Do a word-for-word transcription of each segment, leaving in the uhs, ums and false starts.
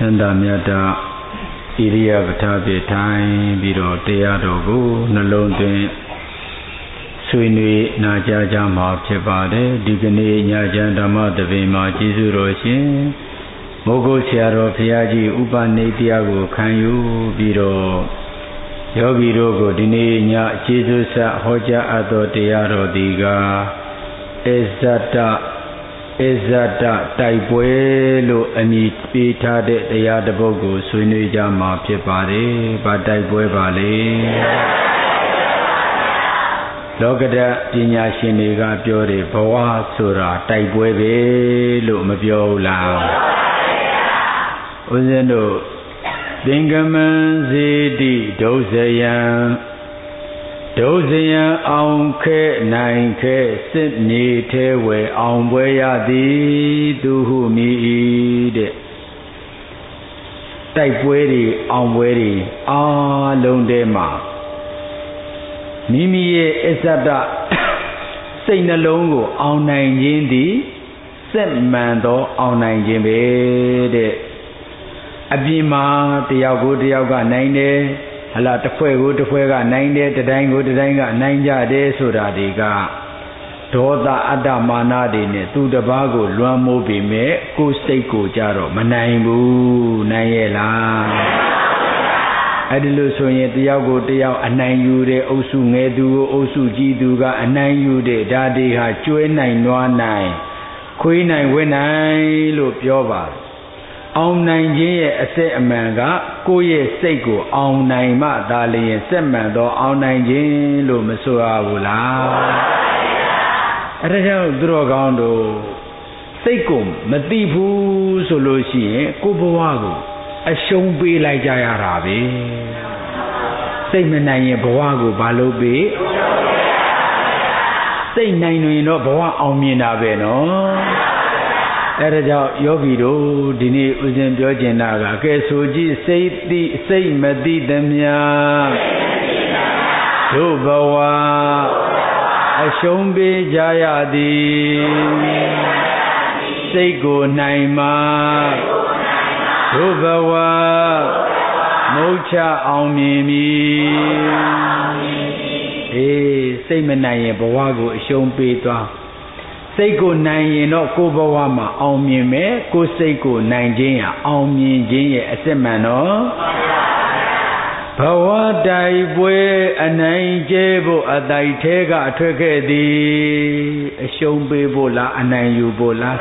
န္ဒမြတ်တာဣရိယာပဋ္ဌာပြေထိုင်ပြီးတော့တရားတော်ကိုနှလုံးသွင်းဆွေးနွေးနာကြားကြမှာဖြစ်ပါတယ်ဒီကနေ့ညချမ်းဓမ္မသဘင်မှာကျေးဇူးတော်ရှင်မိုးကုတ်ဆရာတော်ဘုရားကြီးဥပနိတရားကိုခံယူပြီးတော့ယောဂီတို့ကိုဒီနေ့ညကျေးဇူးဆက်ဟောကြားအပ်သောတရားတော်ဒီကအစ္ဆတအစ္ဆတတိုက်ပွဲလို့အမည်ပေးထားတဲ့တရားတစ်ပုဒ်ကိုဆွေးနွေးကြမှာဖြစ်ပါတယ်။ဘာတိုက်ပွဲပါလဲ။လောကဓာတ်ပညာရှင်တွေကပြောတယ်ဘဝဆိုတာတိုက်ပွဲပဲလို့မပြောဘူးလား။ဦးဇင်းတို့သင်္ကမံစေတိဒုစယံဒုစယံအောင်ခဲနိုင်ခဲစစ်မြေထဲဝယ်အောင်ပွဲရသည်သူဟုမိ၏တဲ့တိုက်ပွဲတွေအောင်ပွဲတွေအားလုံးထဲမှာမိမိရဲ့အစ္ဆဒစိတ်နှလုံးကိုအောင်နိုင်ခြင်းသည်စက်မှန်သောအောင်နိုင်ခြင်းပဲတဲ့အပြင်မှာတယောက်ကိုတယောက်ကနိုင်တယ်ဟလာတစ်ဖွဲ့ကိုတစ်ဖွဲ့ကနိုင်တယ်တတိုင်းကိုတတိုင်းကနိုင်ကြတယ်ဆိုတာတွေကဒေါသအတ္တမာနတွေနဲ့သူတစ်ပါးကိုလွှမ်းမိုးပေမဲ့ကိုယ်စိတ်ကိုကြတော့မနိုင်ဘူးနိုင်ရဲ့လားအဲ့ဒီလိုဆိုရင်တယောက်ကိုတယောက်အနိုင်ယူတဲ့အုပ်စုငယ်သူကိုအုပ်စုကြီးသူကအနိုင်ယူတဲ့ဓာတ်တွေဟာကျွဲနိုင်နွားနိုင်ခွေးနိုင်ဝဲနိုင်လို့ပြောပါတယ်အောင်နိုင်ခြင်းရဲ့အစစ်အမှန်ကကိုယ့်ရဲ့စိတ်ကိုအောင်နိုင်မှသာလျှင်စက်မှန်သောအောင်နိုင်ခြင်းလို့မဆိုရဘူးလားအဲဒါကြောင့်သူတော်ကောင်းတို့စိတ်ကိုမသိဘူးဆိုလို့ရှိရင်ကိုယ့်ဘဝကိုအရှုံးပေးလိုက်ကြရတာပဲစိတ်မနိုင်ရင်ဘဝကိုဘာလို့ပေးစိတ်နိုင်ရင်တော့ဘဝအောင်မြင်တာပဲနော်အဲဒါကြောင့်ယောဂီတို့ဒီနေ့ဥစဉ်ပြောကျင်တာကကဲဆိုကြည့်စိတ်သိစိတ်မသိသမျှတို့ဘဝအရှုံးပေးကြရသည်စိတ်ကိုနိုင်မှတို့ဘဝမုတ်ချအောင်မြင်မည်အေးစိတ်မနိုင်ရင်ဘဝကိုအရှုံးပေးသွားစိတ်ကိုနိုင်ရင်တော့ကိုယ်ဘဝမှာအောင်မြင်မယ်ကိုယ်စိတ်ကိုနိုင်ခြင်းရအောင်မြင်ခြင်းရဲ့အစစ်မှန်တော့ဘဝတိုက်ပွဲအနိုင်ကျဲဖို့အတိုက်ထဲကအထွက်ခဲ့သည်အရှုံးပေးဖို့လားအနိုင်ယူဖို့လား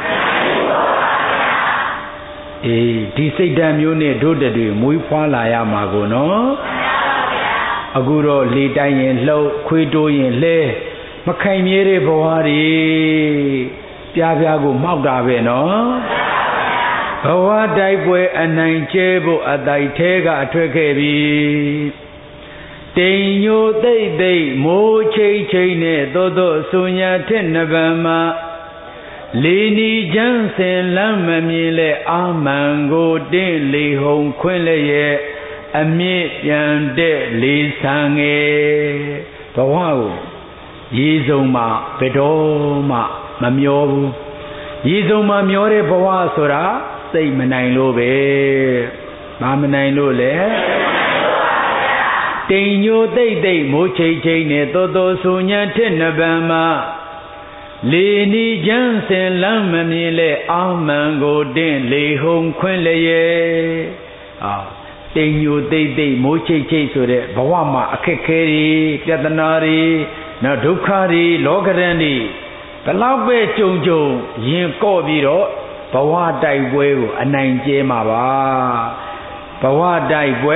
အေးဒီစိတ်ဓာတ်မျိုးနဲ့တို့တွေမွေးဖွားလာရမှာကိုနော်အခုတော့လေတိုက်ရင်လှုပ်ခွေးတိုးရင်လဲမခိုင်မြဲတဲ့ဘဝတွေပြားပြားကိုမှောက်တာပဲနော်ဘဝတိုက်ပွဲအနိုင်ကျဲဖို့အတိုက်ထဲကအထွက်ခဲ့ပြီတိမ်ညိုသိမ့်သိမ့်မိုးချိတ်ချိတ်နဲ့သို့သို့ဆူညာထက်နှပံမှာလေနီချမ်းစင်လမ်းမမြင်လဲအာမန်ကိုတင်းလေဟုံခွင်းလည်းရဲ့အမြင့်ပြန်တဲ့လေဆံငယ်ဘဝကိုရေစုံမှာဘယ်တော့မှမမျောဘူးရေစုံမှာမျောတဲ့ဘဝဆိုတာစိတ်မနိုင်လို့ပဲမမနိုင်လို့လေတိမ်ညိုသိမ့်သိမ့်မိုးချိတ်ချိတ်နဲ့သို့သို့ဆူညံထက်နှပံမှာလေနီချမ်းစင်လမ်းမမြင်လဲအာမန်ကိုတင်းလေဟုံခွင်းလည်းရဲ့အာတိမ်ညိုသိမ့်သိမ့်မိုးချိတ်ချိတ်ဆိုတဲ့ဘဝမှာအခက်ခဲတွေပြဿနာတွေနော်ဒုက္ခတွေလောကရန်တွေဘလောက်ပဲကြုံကြုံရင်ကော့ပြီးတော့ဘဝတိုက်ပွဲကိုအနိုင်ကျဲမှာပါဘဝတိုက်ပွဲ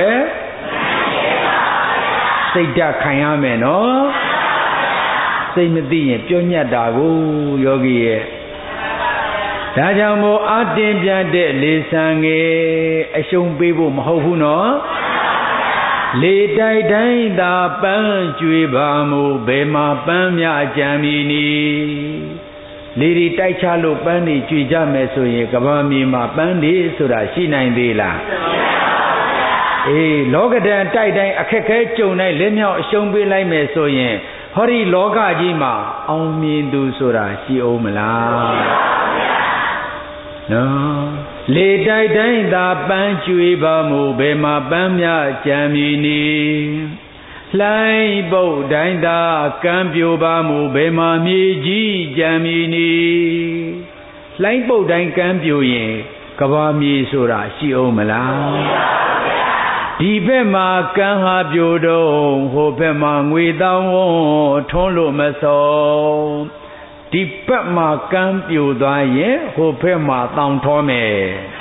စိတ်ဓာတ်ခံရမယ်နော်စိတ်မသိရင်ပြောညတ်တာကိုယောဂီရဲ့ဒါကြောင့်မို့အတင်းပြတဲ့လေဆံငယ်အရှုံးပေးဖို့မဟုတ်ဘူးနော်လေတိုက်တိုင်းသာပန်းကျွေပါမှုဘယ်မှာပန်းများကြံမီနီလေတွေတိုက်ချလို့ပန်းတွေကျွေကြမယ်ဆိုရင်ကမ္ဘာမြေမှာပန်းတွေဆိုတာရှိနိုင်သေးလားအေးလောကဓာတ်တိုက်တိုင်းအခက်ခဲကြုံတိုင်းလက်မြောက်အရှုံးပေးလိုက်မယ်ဆိုရင်ဟောဒီလောကကြီးမှာအောင်မြင်သူဆိုတာရှိအောင်မလားနော်လေတိုက်တိုင်းသာပန်းကျွေးပါမူဘယ်မှာပန်းမြကြံမီနီလှိုင်းပုတ်တိုင်းသာကံပြိုပါမူဘယ်မှာမြေကြီးကြံမီနီလှိုင်းပုတ်တိုင်းကံပြိုရင်ကဘာမြေဆိုတာရှိအောင်မလားဒီဘက်မှာကံဟာပြိုတော့ဟိုဘက်မှာငွေတောင်းဝန်းထွန်းလို့မဆုံးဒီဘက်မှာကံပြိုသွားရင်ဟိုဘက်မှာတောင်းထောမယ်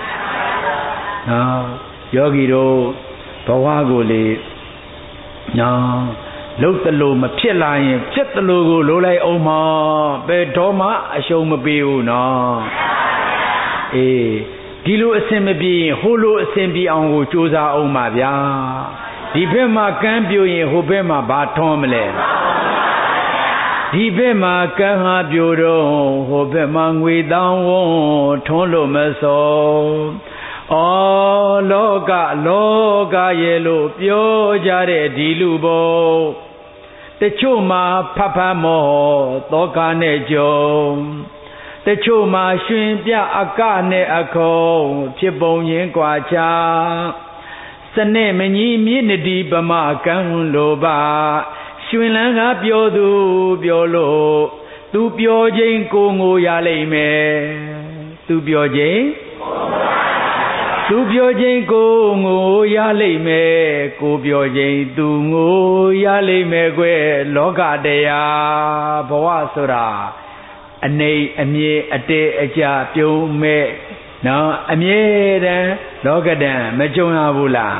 နော်ယောဂီတို့ဘဝကိုလေနော်လှုပ်တလို့မဖြစ်လာရင်ဖြစ်တလို့ကိုလိုလိုက်အောင်မဘယ်တော့မှအရှုံးမပေးဘူးနော်အေးဒီလိုအဆင်မပြေရင်ဟိုလိုအဆင်ပြေအောင်ကိုကြိုးစားအောင်ပါဗျာဒီဘက်မှာကံပြိုရင်ဟိုဘက်မှာဘာထွန်းမလဲဒီဘက်မှာကံဟာပြိုတော့ဟိုဘက်မှာငွေတောင်းဝန်းထွန်းလို့မဆုံးဩလောကလောကရဲ့လို့ပြောကြတဲ့ဒီလူဘုံတချို့မှာဖတ်ဖတ်မောသောကနဲ့ကြုံတချို့မှာရှင်ပြအကနဲ့အခုံဖြစ်ပုံရင်ကွာချစနဲ့မကြီးမြင့်တည်းပမကံလိုပါရှင်လန်းကပြောသူပြောလို့သူပြောခြင်းကိုငိုရလိမ့်မယ်သူပြောခြင်းသူပြောခြင်းကိုငိုရလိမ့်မယ်ကိုပြောခြင်းသူငိုရလိမ့်မယ်ကွယ်လောကတရားဘဝဆိုတာအနေအမြဲအတဲအကြပြုံးမဲ့နော်အမြဲတမ်းလောကတန်မကြုံရဘူးလား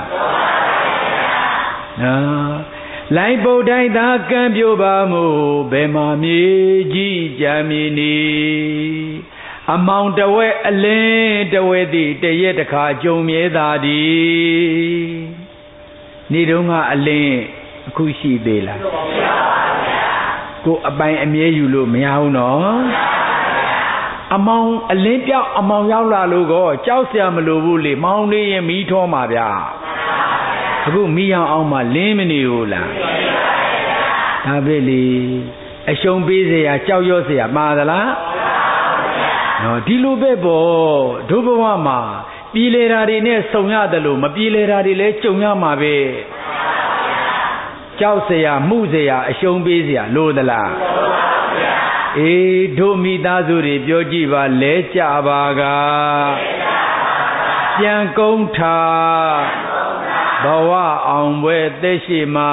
နော်လိုင်းပုတ်တိုင်းသာကံပြိုပါမူဘယ်မှာမြေကြီးကြံမီနီအမောင်တဝဲအလင်းတဝဲသည်တရက်တခါကြုံမြဲသာသည်နေတုန်းကအလင်းအခုရှိသေးလားကိုအပိုင်အမြဲယူလို့မရဘူးနော်အမောင်အလင်းပြောက်အမောင်ရောက်လာလို့ကောကြောက်เสียမလို့ဘူးလေမောင်လေးရင်မီးထောမှာဗျာအခုမီးရောင်အောင်မှလင်းမနေဘူးလားဒါပဲလေအရှုံးပေးเสียကြောက်ရွံ့เสียမှာသလားနော်ဒီလိုပဲပေါ့ဒုဘဝမှာပြည်လေတာတွေနဲ့စုံရတယ်လို့မပြည်လေတာတွေလည်းကြုံရမှာပဲကြောက်เสียမှုเสียအရှုံးပေးเสียလို့သလားအေးတို့မိသားစုတွေပြောကြည့်ပါလဲကြပါကပြန်ကုန်းထာဘဝအောင်ပွဲသက်ရှိမှာ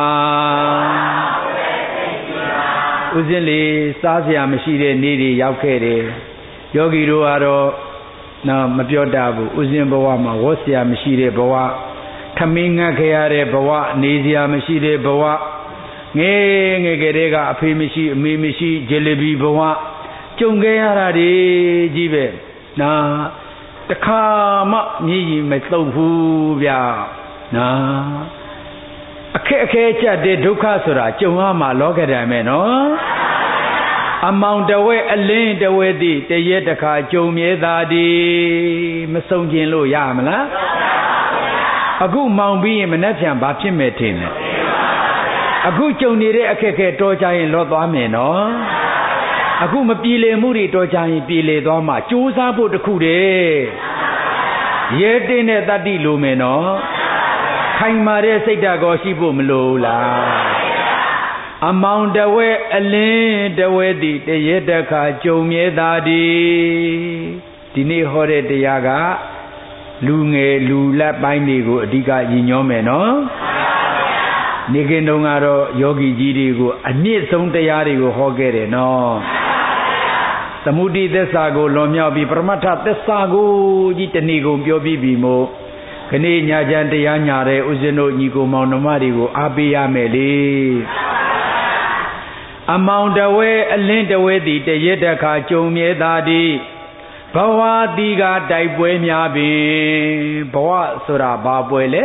ဥစဉ်လေးစားเสียမရှိတဲ့နေ့တွေရောက်ခဲ့တယ်ယောဂီတို့ကတော့နော်မပြောတတ်ဘူးဥစဉ်ဘဝမှာဝတ်เสียမရှိတဲ့ဘဝထမင်းငတ်ခဲ့ရတဲ့ဘဝနေเสียမရှိတဲ့ဘဝငယ်ငယ်ကလေးကအဖေမရှိအမေမရှိဂျယ်လီဘီဘဝကြုံခဲ့ရတာတွေကြီးပဲနာတခါမှမြည်ကြီးမတုံဘူးဗျာနာအခက်အခဲကြတဲ့ဒုက္ခဆိုတာကြုံရမှာလောကဓာတ်ပဲနော်အမောင်တဝဲအလင်းတဝဲသည်တရက်တခါကြုံမြဲသာသည်မဆုံးခြင်းလို့ရမလားအခုမောင်ပြီးရင်မနှက်ဖြန်ဘာဖြစ်မဲ့ထင်လဲအခုကြုံနေတဲ့အခက်အခဲတော်ကြရင်လော့သွားမယ်နော်အခုမပြေလည်မှုတွေတော်ကြရင်ပြေလည်သွားမှာကြိုးစားဖို့တခုတည်းရဲတင်းတဲ့တတ္တိလိုမယ်နော်ခိုင်မာတဲ့စိတ်ဓာတ်ကိုရှိဖို့မလိုလားအမောင်တဝဲအလင်းတဝဲသည်တရက်တခါကြုံမြဲသာသည်ဒီနေ့ဟောတဲ့တရားကလူငယ်လူလက်ပိုင်းတွေကိုအဓိကညီညွှန်းမယ်နော်နေခင်တုန်းကတော့ယောဂီကြီးတွေကိုအမြင့်ဆုံးတရားတွေကိုဟောခဲ့တယ်နော်သမုဒိသစ္စာကိုလွန်မြောက်ပြီးပရမတ္ထသစ္စာကိုကြီးတဏီကုန်ပြောပြီးပြီမို့ခဏညာချမ်းတရားညာတဲ့ဥစဉ်တို့ညီကိုမောင်နှမတွေကိုအားပေးရမယ်လေအမောင်တဝဲအလင်းတဝဲသည်တရက်တခါကြုံမြဲသာသည်ဘဝတိကတိုက်ပွဲများပင်ဘဝဆိုတာဘာပွဲလဲ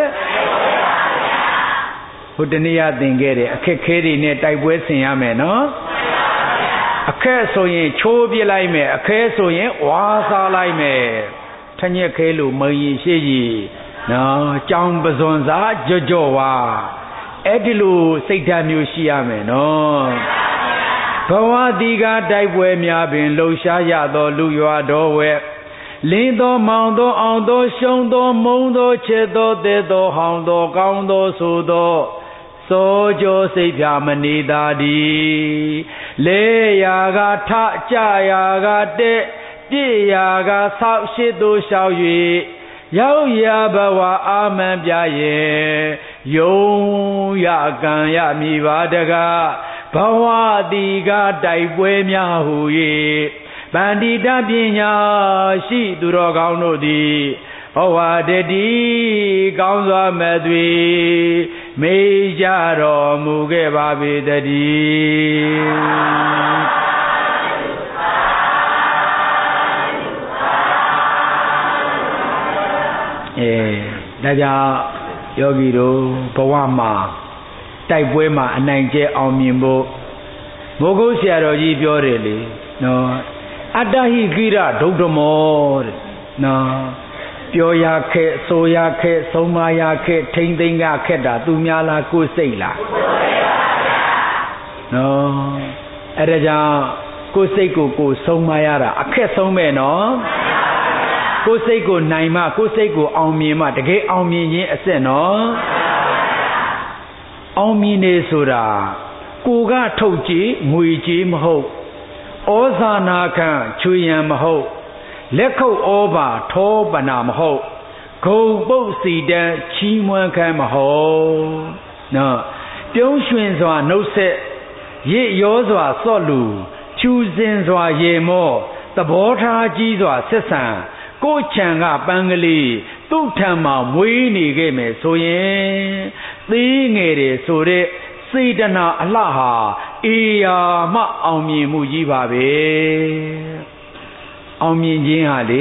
ဟိုတနေ့ရသင်ခဲ့တယ်အခက်ခဲတွေနဲ့တိုက်ပွဲဆင်ရမယ်နော်အခက်ဆိုရင်ချိုးပြလိုက်မယ်အခဲဆိုရင်ဝါစားလိုက်မယ်ထညက်ခဲလို့မရင်ရှိကြီးနော်ကြောင်ပဇွန်စားကြော့ကြော့ဝါအဲ့ဒီလိုစိတ်ဓာတ်မျိုးရှိရမယ်နော်ဘဝတိကတိုက်ပွဲများပင်လှုပ်ရှားရသောလူရွာတော်ဝဲလင်းသောမောင်သောအောင်သောရှုံးသောမုံသောချစ်သောတဲ့သောဟောင်းသောကောင်းသောဆိုသောစောကြောစိတ်ဖြာမနေသာဒီလဲရာကထကြရာကတဲ့ပြည့်ရာကဆောက်ရှိသို့လျှောက်၍ရောက်ရာဘဝအာမန်ပြရဲ့ယုံရကံရမည်ပါတကားဘဝတိကတိုက်ပွဲများဟူ၍ပန္တိတပညာရှိသူတော်ကောင်းတို့သည်ဩဝါဒတိကောင်းစွာမဲ့သွေမေးကြတော်မူခဲ့ပါပေတည်းအဲဒါကြောင့်ယောဂီတို့ဘဝမှာတိုက်ပွဲမှာအနိုင်ကျဲအောင်မြင်ဖို့မိုးကုတ်ဆရာတော်ကြီးပြောတယ်လေနော်အတ္တဟိခိရဒုဒ္ဓမောတဲ့နော်ပြောရခဲ့ဆိုရခဲ့ဆုံးမရခဲ့ထိမ့်သိမ့်ရခဲ့တာသူများလားကိုယ်စိတ်လားနော်အဲ့ဒါကြောင့်ကိုယ်စိတ်ကိုကိုယ်ဆုံးမရတာအခက်ဆုံးပဲနော်ကိုယ်စိတ်ကိုနိုင်မှကိုယ်စိတ်ကိုအောင်မြင်မှတကယ်အောင်မြင်ခြင်းအစစ်နော်အောင်မြင်နေဆိုတာကိုကထုတ်ကြည့်ငွေကြည့်မဟုတ်ဩဇာနာခံချွေရန်မဟုတ်လက်ခုပ်ဩဘာထောပနာမဟုတ်ဂုံပုတ်စီတန်းချီးမွမ်းခံမဟုတ်နော်ပြုံးရွှင်စွာနှုတ်ဆက်ရစ်ရောစွာစော့လူချူစင်စွာရေမောသဘောထားကြီးစွာဆက်ဆံကိုချံကပန်းကလေးသူ့ထံမှာမွေးနေခဲ့မယ်ဆိုရင်သေးငယ်တယ်ဆိုတဲ့စေတနာအလှဟာအေယာမှအောင်မြင်မှုကြီးပါပဲအောင်မြင်ခြင်းဟာလေ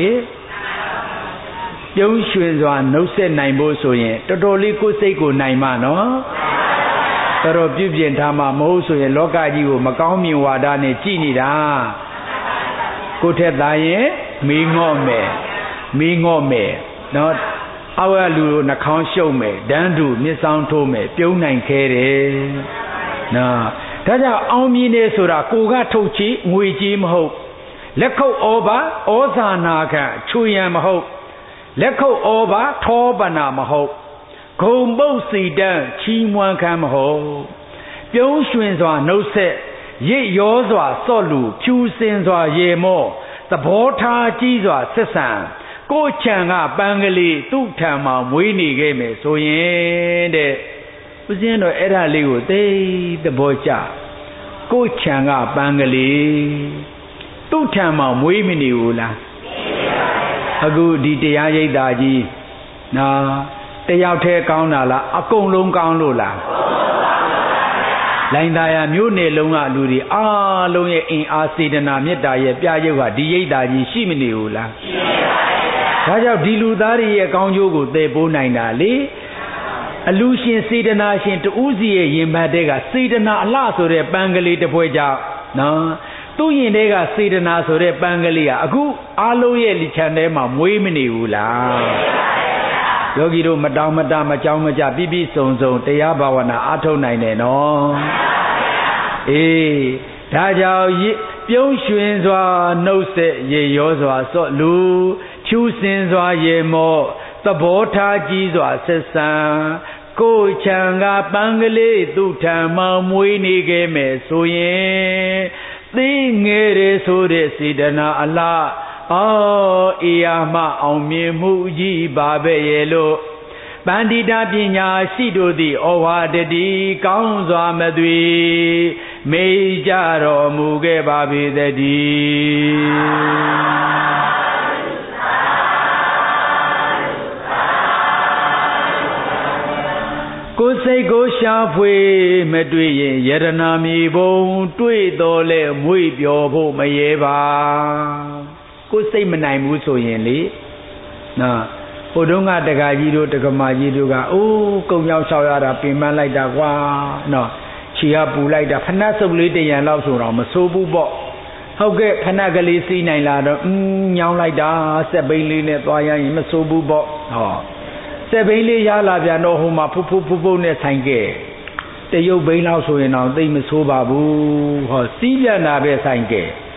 ပြုံးရွှင်စွာနှုတ်ဆက်နိုင်ဖို့ဆိုရင်တော်တော်လေးကိုယ်စိတ်ကိုနိုင်မှနော်တော်တော်ပြုပြင်ထားမှမဟုတ်ဆိုရင်လောကကြီးကိုမကောင်းမြင်ဝါဒနဲ့ကြည်နေတာကိုယ်ထက်သားရင်မေးငော့မယ်မေးငော့မယ်နော်အောက်ကလူနှာခေါင်းရှုပ်မယ်ဒန်းတူမျက်စောင်းထိုးမယ်ပြုံးနိုင်ခဲတယ်နော်ဒါကြောင့်အောင်မြင်နေဆိုတာကိုကထုတ်ချီငွေကြီးမဟုတ်လက်ခုပ်ဩဘာဩဇာနာခံချွေရန်မဟုတ်လက်ခုပ်ဩဘာထောပနာမဟုတ်ဂုံပုတ်စီတန်းချီးမွမ်းခံမဟုတ်ပြုံးရွှင်စွာနှုတ်ဆက်ရစ်ရောစွာစော့လူဖြူစင်စွာရေမောသဘောထားကြီးစွာဆက်ဆံကိုချံကပန်းကလေးသူ့ထံမှာမွေးနေခဲ့မယ်ဆိုရင်တဲ့ဦးဇင်းတော်အဲ့ဒါလေးကိုသိသဘောကျကိုချံကပန်းကလေးသူ့ထံမှာမွေးမနေဘူးလားအခုဒီတရားရိပ်သာကြီးနော်တယောက်တည်းကောင်းတာလားအကုန်လုံးကောင်းလို့လားလိုင်သာယာမြို့နယ်လုံးကလူတွေအားလုံးရဲ့အင်အားစေတနာမေတ္တာရဲ့ပြရုပ်ဟာဒီရိပ်သာကြီးရှိမနေဘူးလားရှိပါရဲ့ဒါကြောင့်ဒီလူသားတွေရဲ့ကောင်းကျိုးကိုသယ်ပိုးနိုင်တာလေအလူရှင်စေတနာရှင်တူးစီရဲ့ရင်ဘတ်တဲ့ကစေတနာအလှဆိုတဲ့ပန်းကလေးတစ်ပွဲကြောင့်နော်သူ့ရင်တဲ့ကစေတနာဆိုတဲ့ပန်းကလေးကအခုအားလုံးရဲ့လိချမ်းထဲမှာမွေးမနေဘူးလားယောဂီတို့မတောင်းမတမကြောင်းမကြပြည့်ပြည့်စုံစုံတရားဘာဝနာအားထုတ်နိုင်တယ်နော်အေးဒါကြောင့်ပြုံးရွှင်စွာနှုတ်ဆက်ရေရောစွာစော့လူဖြူစင်စွာရေမောသဘောထားကြီးစွာဆက်ဆံကိုချံကပန်းကလေးသူ့ထံမှာမွေးနေခဲ့မယ်ဆိုရင်သိငယ်ရဆိုတဲ့စေတနာအလားအော်အေယာမအောင်မြင်မှုကြီးပါပဲရဲ့လို့ပန္တိတာပညာရှိတို့သည်ဩဝါဒတိကောင်းစွာမသွေမေးကြတော်မူခဲ့ပါပေတည်းကိုယ်စိတ်ကိုရှာဖွေမတွေ့ရင်ယရနာမီဘုံတွေ့တော်လဲမွေ့ပျော်ဖို့မရဲပါကိုယ်စိတ်မနိုင်ဘူးဆိုရင်လေနော်ဟိုတုန်းကတက္ကကြီးတို့တက္ကမကြီးတို့ကအိုးကုံရောက်လျှောက်ရတာပင်ပန်းလိုက်တာကွာနော်ခြေကပူလိုက်တာဖဏတ်စုပ်လေးတရံလောက်ဆိုတော့မစိုးဘူးပေါ့ဟုတ်ကဲ့ဖဏတ်ကလေးစီးနိုင်လာတော့อืมညောင်းလိုက်တာစက်ဘိန်းလေးနဲ့သွားရရင်မစိုးဘူးပေါ့ဟောစက်ဘိန်းလေးရလာပြန်တော့ဟိုမှာဖုဖုဖုဖုနဲ့ဆိုင်ခဲ့တရုပ်ဘိန်းလောက်ဆိုရင်တော့သိမဆိုးပါဘူးဟောစီးပြန်တာပဲဆိုင်ခဲ့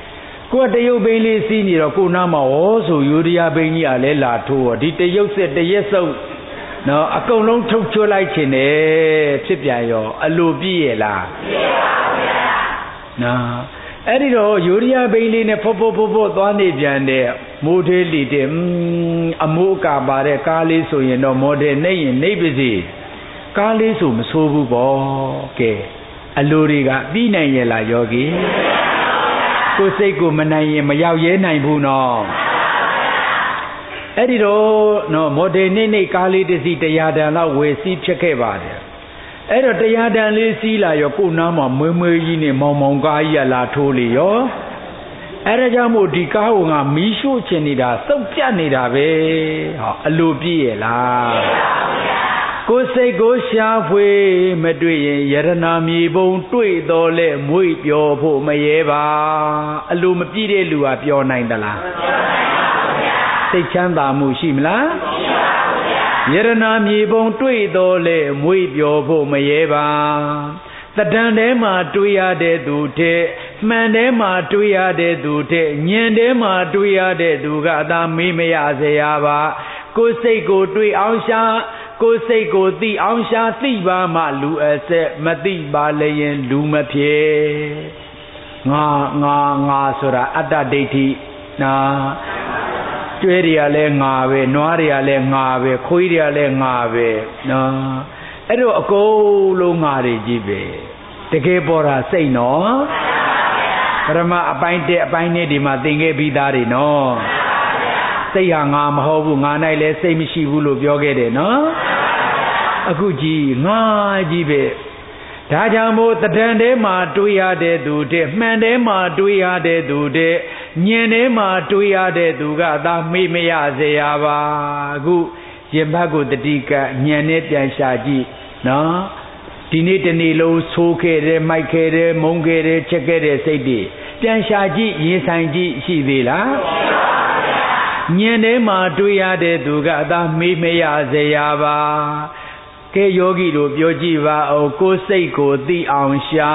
ကိုယ်တရုပ်ဘိန်းလေးစီးနေတော့ကိုနားမှာဩဆိုယူရီးယားဘိန်းကြီးကလည်းလာထိုးတော့ဒီတရုပ်စစ်တရက်စုပ်နော်အကုန်လုံးထုတ်ချွတ်လိုက်ခြင်းနဲ့ဖြစ်ပြန်ရောအလိုပြည့်ရလားပြည့်ပါဘူးဗျာနော်အဲ့ဒီတော့ယူရီးယားဘိန်းလေးနဲ့ဖို့ဖို့ဖို့ဖို့သွားနေပြန်တဲ့မိုးသေးလီတဲ့အမိုးအကာပါတဲ့ကားလေးဆိုရင်တော့မော်ဒယ်နေရင်နေပါစေကားလေးဆိုမဆိုးဘူးပေါ့ကဲအလိုတွေကပြီးနိုင်ရဲ့လားယောဂီကိုယ်စိတ်ကိုမနိုင်ရင်မရောက်ရဲနိုင်ဘူးနော်အဲ့ဒီတော့နော်မော်ဒယ်နေနေကားလေးတစ်စီးတရားတန်လောက်ဝယ်စီးဖြစ်ခဲ့ပါတယ်အဲ့တော့တရားတန်လေးစီးလာရောကိုနားမှာမွေးမွေးကြီးနဲ့မောင်မောင်ကားကြီးကလာထိုးလေရောအဲ့ဒါကြောင့်မို့ဒီကားကိုငါမီးရှို့ချင်နေတာစုပ်ပြတ်နေတာပဲဟောအလိုပြည့်ရဲ့လားကိုယ်စိတ်ကိုရှာဖွေမတွေ့ရင်ယရနာမြေပုံတွေ့တော်လဲမွေ့ပျော်ဖို့မရဲပါအလိုမပြည့်တဲ့လူကပျော်နိုင်သလားစိတ်ချမ်းသာမှုရှိမလားယရနာမြေပုံတွေ့တော်လဲမွေ့ပျော်ဖို့မရဲပါတဏ္ဍန်ထဲမှာတွေ့ရတဲ့သူတဲ့မှန်ထဲမှာတွေ့ရတဲ့သူတဲ့ဉာဏ်ထဲမှာတွေ့ရတဲ့သူကသာမေးမရစေရပါကိုယ်စိတ်ကိုတွေ့အောင်ရှာကိုယ်စိတ်ကိုသိအောင်ရှာသိပါမှလူအဆက်မသိပါလည်းရင်လူမဖြစ်ငါငါငါဆိုတာအတ္တဒိဋ္ဌိနာကျွဲတွေကလည်းငါပဲနွားတွေကလည်းငါပဲခွေးတွေကလည်းငါပဲနော်အဲ့တော့အကုန်လုံးငါတွေကြီးပဲတကယ်ပေါ်တာစိတ်နော်ပရမအပိုင်းတက်အပိုင်းနဲ့ဒီမှာသင်ခဲ့ပြီးသားတွေနော်စိတ်ဟာငါမဟုတ်ဘူးငါ၌လည်းစိတ်မရှိဘူးလို့ပြောခဲ့တယ်နော်အခုကြည့်ငါကြီးပဲဒါကြောင့်မို့တဏ္ဍန်ထဲမှာတွေးရတဲ့သူတဲ့မှန်ထဲမှာတွေးရတဲ့သူတဲ့ဉာဏ်ထဲမှာတွေးရတဲ့သူကသာမေ့မရစေရပါအခုရင်ဘတ်ကိုတတိကဉာဏ်နဲ့ပြန်ရှာကြည့်နော်ဒီနေ့တနေ့လုံးဆိုးခဲ့တယ်မိုက်ခဲ့တယ်မုန်းခဲ့တယ်ချက်ခဲ့တယ်စိတ်တွေပြန်ရှာကြည့်ရင်ဆိုင်ကြည့်ရှိသေးလားဉာဏ်ထဲမှာတွေးရတဲ့သူကသာမေ့မရစေရပါကဲယောဂီတို့ပြောကြည့်ပါအောင်ကိုယ်စိတ်ကိုသိအောင်ရှာ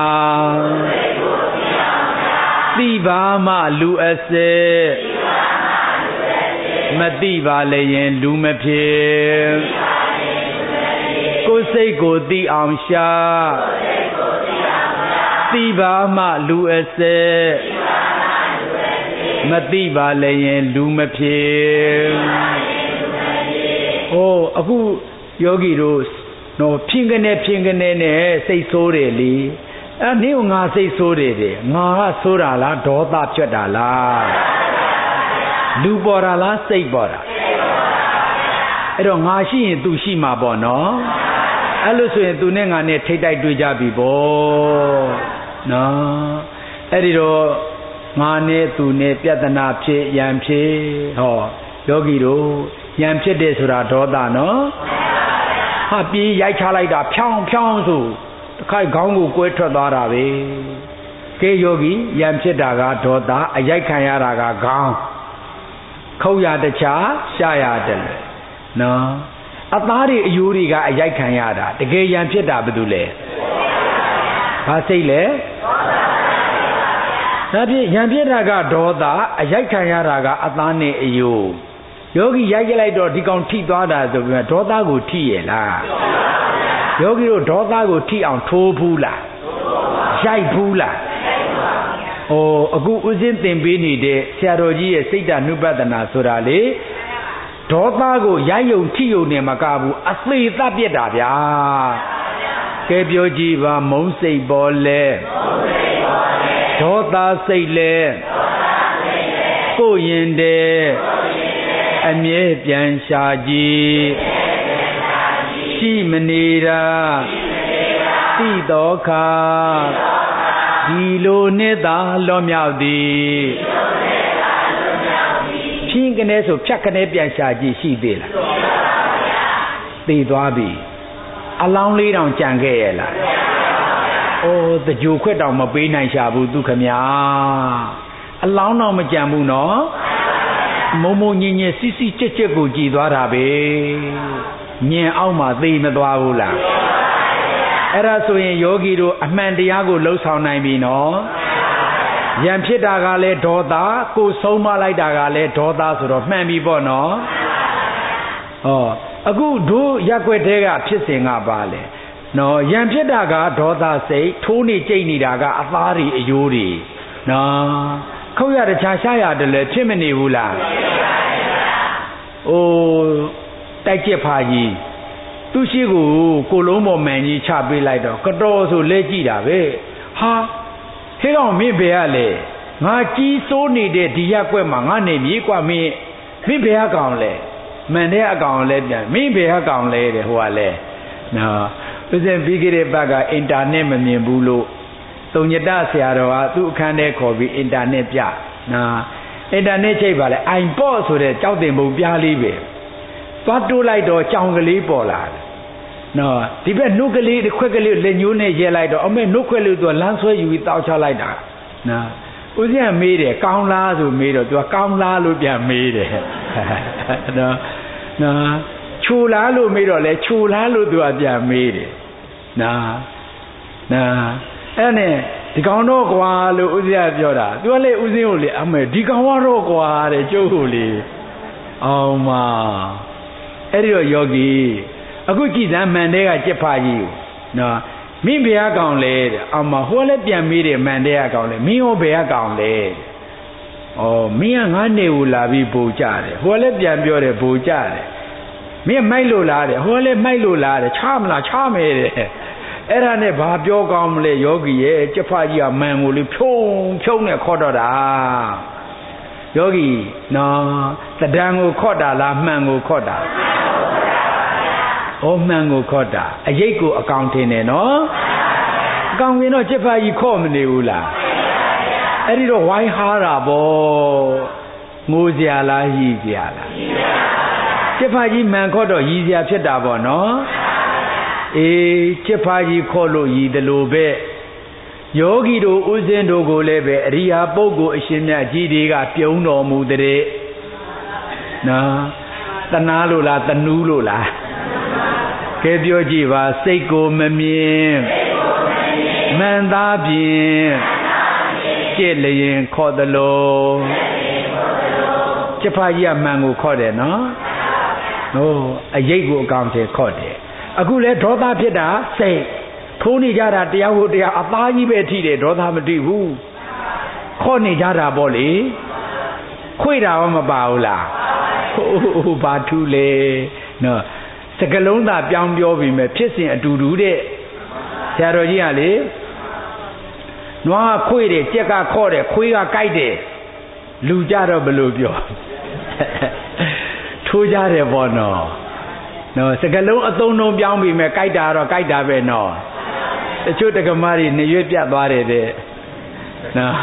သိပါမှလူအစစ်မသိပါလည်းရင်လူမဖြစ်ကိုယ်စိတ်ကိုသိအောင်ရှာသိပါမှလူအစစ်မသိပါလည်းရင်လူမဖြစ်ဟိုအခုယောဂီတို့နော်ဖြင်းကနေဖြင်းကနေနဲ့စိတ်ဆိုးတယ်လေအဲ့ဒီငါစိတ်ဆိုးတယ်တဲ့ငါကဆိုးတာလားဒေါသဖြစ်တာလားလူပေါ်တာလားစိတ်ပေါ်တာအဲ့တော့ငါရှိရင် तू ရှိမှာပေါ့နော်အဲ့လို့ဆိုရင် तू နဲ့ငါနဲ့ထိတ်တိုက်တွေ့ကြပြီပေါ့နော်အဲ့ဒီတော့ငါနဲ့ तू နဲ့ပြဿနာဖြစ်ရန်ဖြစ်ဟောယောဂီတို့ရန်ဖြစ်တယ်ဆိုတာဒေါသနော်ဟာပြေးရိုက်ချလိုက်တာဖြောင်းဖြောင်းဆိုတခါခေါင်းကိုကွဲထွက်သွားတာပဲကဲယောဂီရန်ဖြစ်တာကဒေါသအရိုက်ခံရတာကခေါင်းခုတ်ရတခြားရှားရတယ်နော်အသားတွေအယိုးတွေကအရိုက်ခံရတာတကယ်ရန်ဖြစ်တာဘာလို့လဲဘာစိတ်လဲဒါဖြင့်ရန်ဖြစ်တာကဒေါသအရိုက်ခံရတာကအသားနဲ့အယိုးယောဂီရိုက်ကြလိုက်တော့ဒီကောင်ထိသွားတာဆိုပြီးတော့ဒေါသကိုထိရဲ့လားယောဂီတို့ဒေါသကိုထိအောင်ထိုးဘူးလားရိုက်ဘူးလားဩအခုဥစဉ်သင်ပေးနေတဲ့ဆရာတော်ကြီးရဲ့စိတ်ဓာတ်နုပဒနာဆိုတာလေဒေါသကိုရိုက်ယုံထိယုံနေမကဘူးအသေးသတ်ပြစ်တာဗျာကဲပြောကြည့်ပါမုန်းစိတ်ပေါ်လဲဒေါသစိတ်လဲကိုရင်တဲ့အမြဲပြန်ရှာကြည့်ရှိမနေတာသိတော်ခါဒီလိုနဲ့သာလွန်မြောက်သည်ဖြင်းကနေဆိုဖြတ်ကနေပြန်ရှာကြည့်ရှိသေးလားသိသွားပြီအလောင်းလေးတောင်ကြံခဲ့ရဲ့လားအိုးတကြိုခွက်တောင်မပေးနိုင်ရှာဘူးသူခမညာအလောင်းတော့မကြံဘူးနော်မုံမုံညင်ညင်စီစီကြက်ကြက်ကိုကြည်သွားတာပဲညင်အောက်မှာသိမသွားဘူးလားအဲ့ဒါဆိုရင်ယောဂီတို့အမှန်တရားကိုလှုပ်ဆောင်နိုင်ပြီနော်ယံဖြစ်တာကလည်းဒေါသကိုဆုံးမလိုက်တာကလည်းဒေါသဆိုတော့မှန်ပြီပေါ့နော်ဟောအခုတို့ရက်ွက်တဲကဖြစ်စဉ်ကပါလေနော်ယံဖြစ်တာကဒေါသစိတ်ထိုးနေကြိတ်နေတာကအသားတွေအယိုးတွေနော်ခုတ်ရတခြားရှားရတယ်လည်းဖြစ်မနေဘူးလားအိုးတိုက်ကျက်ဖာကြီးသူရှိကိုကိုလုံးပေါ်မှန်ကြီးချပေးလိုက်တော့ကတော်ဆိုလဲကြည့်တာပဲဟာဟဲ့ကောင်မင်းဘယ်ကလဲငါကြီးစိုးနေတဲ့ဒီရက်ွက်မှာငါနေမြေးกว่าမင်းမင်းဘယ်ကကောင်လဲမှန်တဲ့အကောင်လဲပြန်မင်းဘယ်ကကောင်လဲတဲ့ဟိုကလဲနော်ဥစဉ်ပြီးကြတဲ့ဘက်ကအင်တာနက်မမြင်ဘူးလို့တုံညတဆရာတော်ကသူ့အခန်းထဲခေါ်ပြီးအင်တာနက်ပြနော်အင်တာနက်ချိတ်ပါလေအိုင်ပေါ့ဆိုတဲ့ကြောက်တင်ပုံပြားလေးပဲသွားတိုးလိုက်တော့ကြောင်ကလေးပေါ်လာတယ်နော်ဒီဘက်နှုတ်ကလေးခွက်ကလေးလက်ညှိုးနဲ့ရဲလိုက်တော့အမေနှုတ်ခွက်လေးသူကလမ်းဆွဲယူပြီးတောက်ချလိုက်တာနော်ဦးဇင်းကမေးတယ်ကောင်းလားဆိုမေးတော့သူကကောင်းလားလို့ပြန်မေးတယ်နော်နော်ခြူလားလို့မေးတော့လဲခြူလားလို့သူကပြန်မေးတယ်နော်နော်အဲ့နဲ့ဒီကောင်တော့ကွာလို့ဦးဇင်းကပြောတာသူကလေဦးဇင်းကိုလေအမေဒီကောင်ကတော့ကွာတဲ့ကျုပ်ကိုလေအောင်မအဲ့ဒီတော့ယောဂီအခုကြည်စမ်းမှန်တဲ့ကကြက်ဖာကြီးကိုနော်မင်းဘယ်ကကောင်လဲတဲ့အမဟိုလည်းပြန်မေးတယ်မှန်တဲ့ကကောင်လဲမင်းရောဘယ်ကကောင်လဲဩမင်းကငါနေကိုလာပြီးပူကြတယ်ဟိုလည်းပြန်ပြောတယ်ပူကြတယ်မင်းမိုက်လို့လားတဲ့ဟိုလည်းမိုက်လို့လားတဲ့ချမလားချမယ်တဲ့အဲ့ဒါနဲ့ဘာပြောကောင်းမလဲယောဂီရဲ့ကြက်ဖာကြီးကမှန်ကိုလေဖြုံဖြုံနဲ့ခေါ်တော့တာယောဂီနော်တဒံကိုခေါ်တာလားမှန်ကိုခေါ်တာဩမှန်ကိုခေါ်တာအရိတ်ကိုအကောင်ထင်တယ်နော်အကောင်ရင်တော့ကြက်ဖာကြီးခေါ်မနေဘူးလားအဲ့ဒီတော့ဝိုင်းဟားတာပေါ့ငိုစရာလားရည်စရာလားကြက်ဖာကြီးမှန်ခေါ်တော့ရည်စရာဖြစ်တာပေါ့နော်အေးကြက်ဖာကြီးခေါ်လို့ရည်တယ်လို့ပဲယောဂီတို့ဥစဉ်တို့ကိုလည်းပဲအရိယာပုဂ္ဂိုလ်အရှင်မြတ်ကြီးတွေကပြုံးတော်မူတဲ့နော်တနာလို့လားတနူးလို့လားကဲပြောကြည့်ပါစိတ်ကိုမမြင်မှန်သားဖြင့်ကြည့်လျင်ခေါ်သလိုကြက်ဖာကြီးကမှန်ကိုခေါ်တယ်နော်ဟိုအရိတ်ကိုအကောင်ထဲခေါ်တယ်အခုလဲဒေါသဖြစ်တာစိတ်ထိုးနေကြတာတရားဟုတ်တရားအသားကြီးပဲထိတယ်ဒေါသမတိဘူးခေါ်နေကြတာပေါ့လေခွေတာရောမပါဘူးလားဟိုဘာထူးလေနော်စကလုံးသာပြောင်းပြောပြီးမယ်ဖြစ်စဉ်အတူတူတဲ့ဆရာတော်ကြီးကလေနွားခွေတယ်ကြက်ကခေါ်တယ်ခွေးကကြိုက်တယ်လူကြတော့ဘယ်လိုပြောထိုးကြတယ်ပေါ့နော်နော်စကလုံးအသုံးလုံးပြောင်းပြီးမယ်ကြိုက်တာတော့ကြိုက်တာပဲနော်တချို့တက္ကမတွေနေရွက်ပြတ်သွားတယ်တဲ့နော်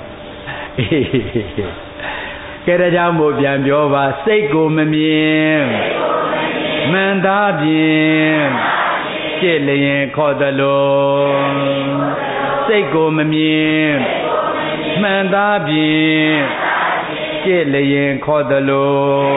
ကဲဒါကြောင့်မို့ပြန်ပြောပါစိတ်ကိုမမြင်မှန်သားဖြင့်ကြည့်လျင်ခေါ်သလိုစိတ်ကိုမမြင်မှန်သားဖြင့်ကြည့်လျင်ခေါ်သလို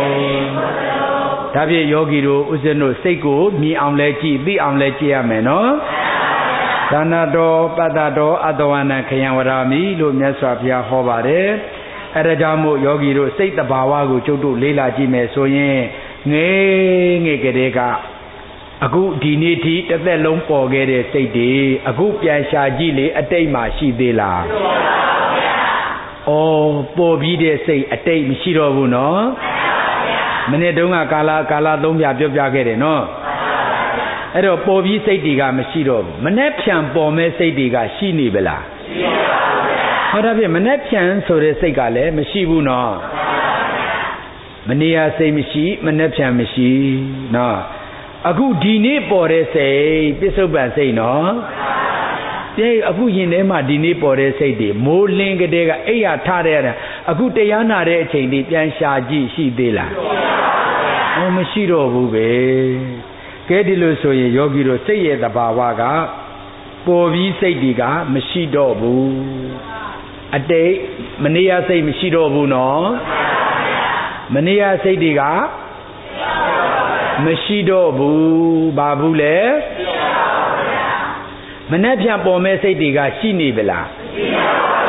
ဒါဖြင့်ယောဂီတို့ဥစဉ်တို့စိတ်ကိုမြင်အောင်လဲကြည့်သိအောင်လဲကြည့်ရမယ်နော်ဒါနတော်ပတ္တတော်အတဝနာခယံဝရမိလို့မြတ်စွာဘုရားဟောပါတယ်အဲဒါကြောင့်မို့ယောဂီတို့စိတ်တဘာဝကိုကျုပ်တို့လေးလာကြည့်မယ်ဆိုရင်ငယ်ငယ်ကလေးကအခုဒီနေ့ထိတစ်သက်လုံးပေါ်ခဲ့တဲ့စိတ်တွေအခုပြန်ရှာကြည့်လေအတိတ်မှာရှိသေးလားမရှိပါဘူးဗျာ။အော်ပေါ်ပြီးတဲ့စိတ်အတိတ်မရှိတော့ဘူးနော်။မရှိပါဘူးဗျာ။မနေ့တုန်းကကာလကာလသုံးပြပြောပြခဲ့တယ်နော်။မရှိပါဘူးဗျာ။အဲ့တော့ပေါ်ပြီးစိတ်တွေကမရှိတော့ဘူး။မနေ့ဖြန်ပေါ်မဲ့စိတ်တွေကရှိနေပလား။ရှိပါဘူးဗျာ။ဟောဒါဖြင့်မနေ့ဖြန်ဆိုတဲ့စိတ်ကလည်းမရှိဘူးနော်။မနေ့ကစိတ်မရှိမနေ့ဖြန်မရှိနော်အခုဒီနေ့ပေါ်တဲ့စိတ်ပစ္စုပန်စိတ်နော်တဲ့အခုရင်ထဲမှာဒီနေ့ပေါ်တဲ့စိတ်တွေမိုးလင်းကလေးကအိယာထားတဲ့အခုတရားနာတဲ့အချိန်တွေပြန်ရှာကြည့်ရှိသေးလားဟောမရှိတော့ဘူးပဲကဲဒီလိုဆိုရင်ယောဂီတို့စိတ်ရဲ့သဘာဝကပေါ်ပြီးစိတ်တွေကမရှိတော့ဘူးအတိတ်မနေ့ကစိတ်မရှိတော့ဘူးနော်မနေ့ကစိတ်တွေကမရှိတော့ဘူးဘာဘူးလဲမနေ့ပြန်ပေါ်မဲ့စိတ်တွေကရှိနေပလားမရှိပါဘူးဗျာ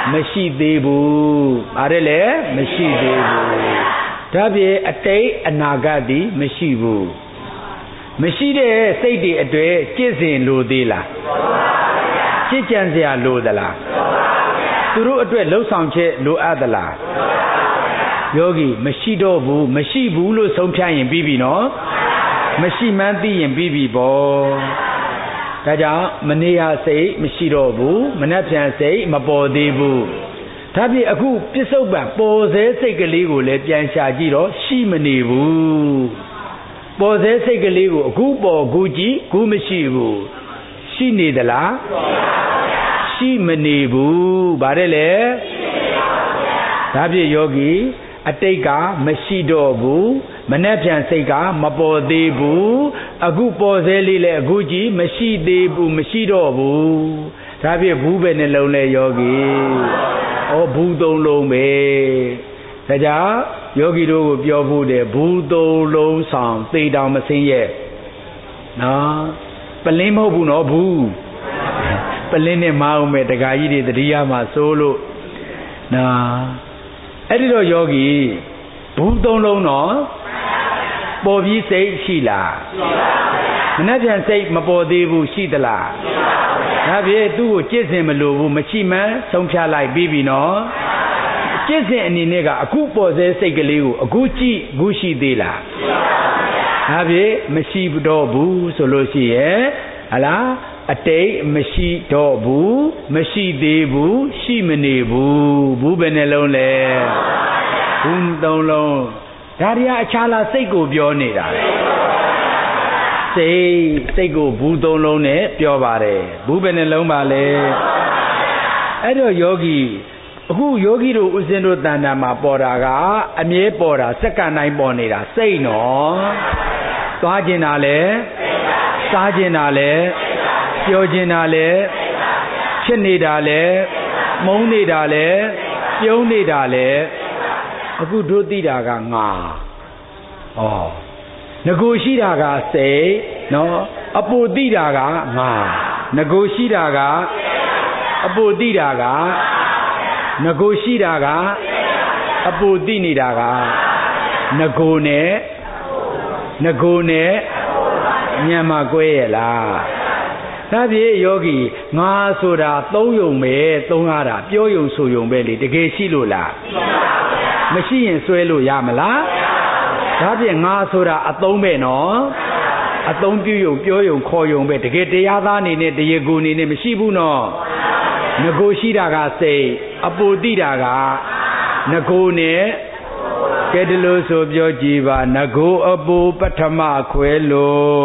မရှိသေးဘူးဗါတယ်လေမရှိသေးဘူးဒါဖြင့်အတိတ်အနာဂတ်ဒီမရှိဘူးမရှိတဲ့စိတ်တွေအတွေ့จิตစဉ်လိုသေးလားจิตကြံစရာလိုသလားသူတို့အတွက်လှုပ်ဆောင်ချက်လိုအပ်သလားယောဂီမရှိတော့ဘူးမရှိဘူးလို့ဆုံးဖြတ်ရင်ပြီးပြီနော်မရှိမှန်းသိရင်ပြီးပြီပေါ့ဒါကြောင့်မနေရစိတ်မရှိတော့ဘူးမနှက်ပြန်စိတ်မပေါ်သေးဘူးဒါဖြင့်အခုပြစ္ဆုတ်ပံပေါ်စေစိတ်ကလေးကိုလည်းပြန်ရှာကြည့်တော့ရှိမနေဘူးပေါ်စေစိတ်ကလေးကိုအခုပေါ်အခုကြည့်အခုမရှိဘူးရှိနေသလားရှိမနေဘူးဗါတယ်လေဒါဖြင့်ယောဂီအတိတ်ကမရှိတော့ဘူးမနှက်ပြန်စိတ်ကမပေါ်သေးဘူးအခုပေါ်စေလေးလည်းအခုကြည့်မရှိသေးဘူးမရှိတော့ဘူးဒါဖြင့်ဘူးပဲနှလုံးလဲယောဂီဩဘူးသုံးလုံးပဲဒါကြောင့်ယောဂီတို့ကိုပြောဖို့တယ်ဘူးသုံးလုံးဆောင်သေတောင်မစင်းရဲ့နော်ပလင်းမဟုတ်ဘူးနော်ဘူးပလင်းနဲ့မအောင်မဲ့တခါကြီးတွေတတိယမှာစိုးလို့နော်အဲ့ဒီတော့ယောဂီဘူးသုံးလုံးနော်ပေါ်ပြီးစိတ်ရှိလားမနှက်ပြန်စိတ်မပေါ်သေးဘူးရှိသလားဒါဖြင့်သူ့ကိုจิตစဉ်မလိုဘူးမရှိမှန်းဆုံးဖြတ်လိုက်ပြီးပြီနော်จิตစဉ်အနေနဲ့ကအခုပေါ်စေစိတ်ကလေးကိုအခုကြည့်အခုရှိသေးလားဒါဖြင့်မရှိတော့ဘူးဆိုလို့ရှိရဲ့ဟလားအတိတ်မရှိတော့ဘူးမရှိသေးဘူးရှိမနေဘူးဘူးပဲနှလုံးလဲဘူးသုံးလုံးဒါရီယာအခြားလားစိတ်ကိုပြောနေတာစိတ်စိတ်ကိုဘူးသုံးလုံးနဲ့ပြောပါတယ်ဘူးပဲနှလုံးပါလေအဲ့တော့ယောဂီအခုယောဂီတို့ဥစဉ်တို့တဏ္ဍာမှာပေါ်တာကအမြဲပေါ်တာစက္ကန့်တိုင်းပေါ်နေတာစိတ်နော်သွားကျင်တာလဲစားကျင်တာလဲပြောကျင်တာလဲဖြစ်နေတာလဲမုန်းနေတာလဲပြုံးနေတာလဲအခုတို့သိတာကငါဩငကိုရှိတာကစိတ်နော်အပူသိတာကငါငကိုရှိတာကအပူသိတာကငကိုရှိတာကအပူသိနေတာကငကိုနဲ့ငကိုနဲ့မြန်မာကွဲရဲ့လားဒါဖြင့်ယောဂီငါဆိုတာသုံးယုံပဲသုံးရတာပြောယုံဆိုယုံပဲလေတကယ်ရှိလို့လားမရှိရင်စွဲလို့ရမလားဒါဖြင့်ငါဆိုတာအသုံးပဲနော်အသုံးပြုယုံပြောယုံခေါ်ယုံပဲတကယ်တရားသားအနေနဲ့တရားကိုအနေနဲ့မရှိဘူးနော်ငကိုရှိတာကစိတ်အပူတိတာကငကိုနဲ့ကဲဒီလိုဆိုပြောကြည့်ပါငကိုအပူပထမခွဲလို့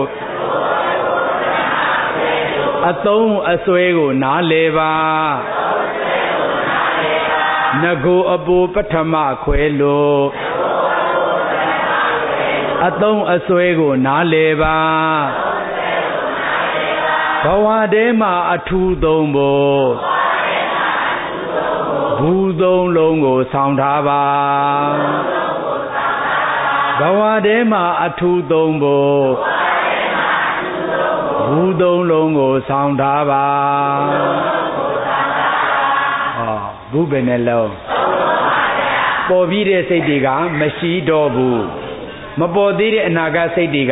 အသုံးအစွဲကိုနားလေပါငကိုအပူပထမခွဲလို့အသုံးအစွဲကိုနားလေပါဘဝထဲမှာအထူးသုံးဖို့ဘူးသုံးလုံးကိုဆောင်ထားပါဘဝထဲမှာအထူးသုံးဖို့ဘူးသုံးလုံးကိုဆောင်ထားပါဟောဘူးပဲနဲ့လုံးပေါ်ပြီးတဲ့စိတ်တွေကမရှိတော့ဘူးမပေါ်သေးတဲ့အနာဂတ်စိတ်တွေက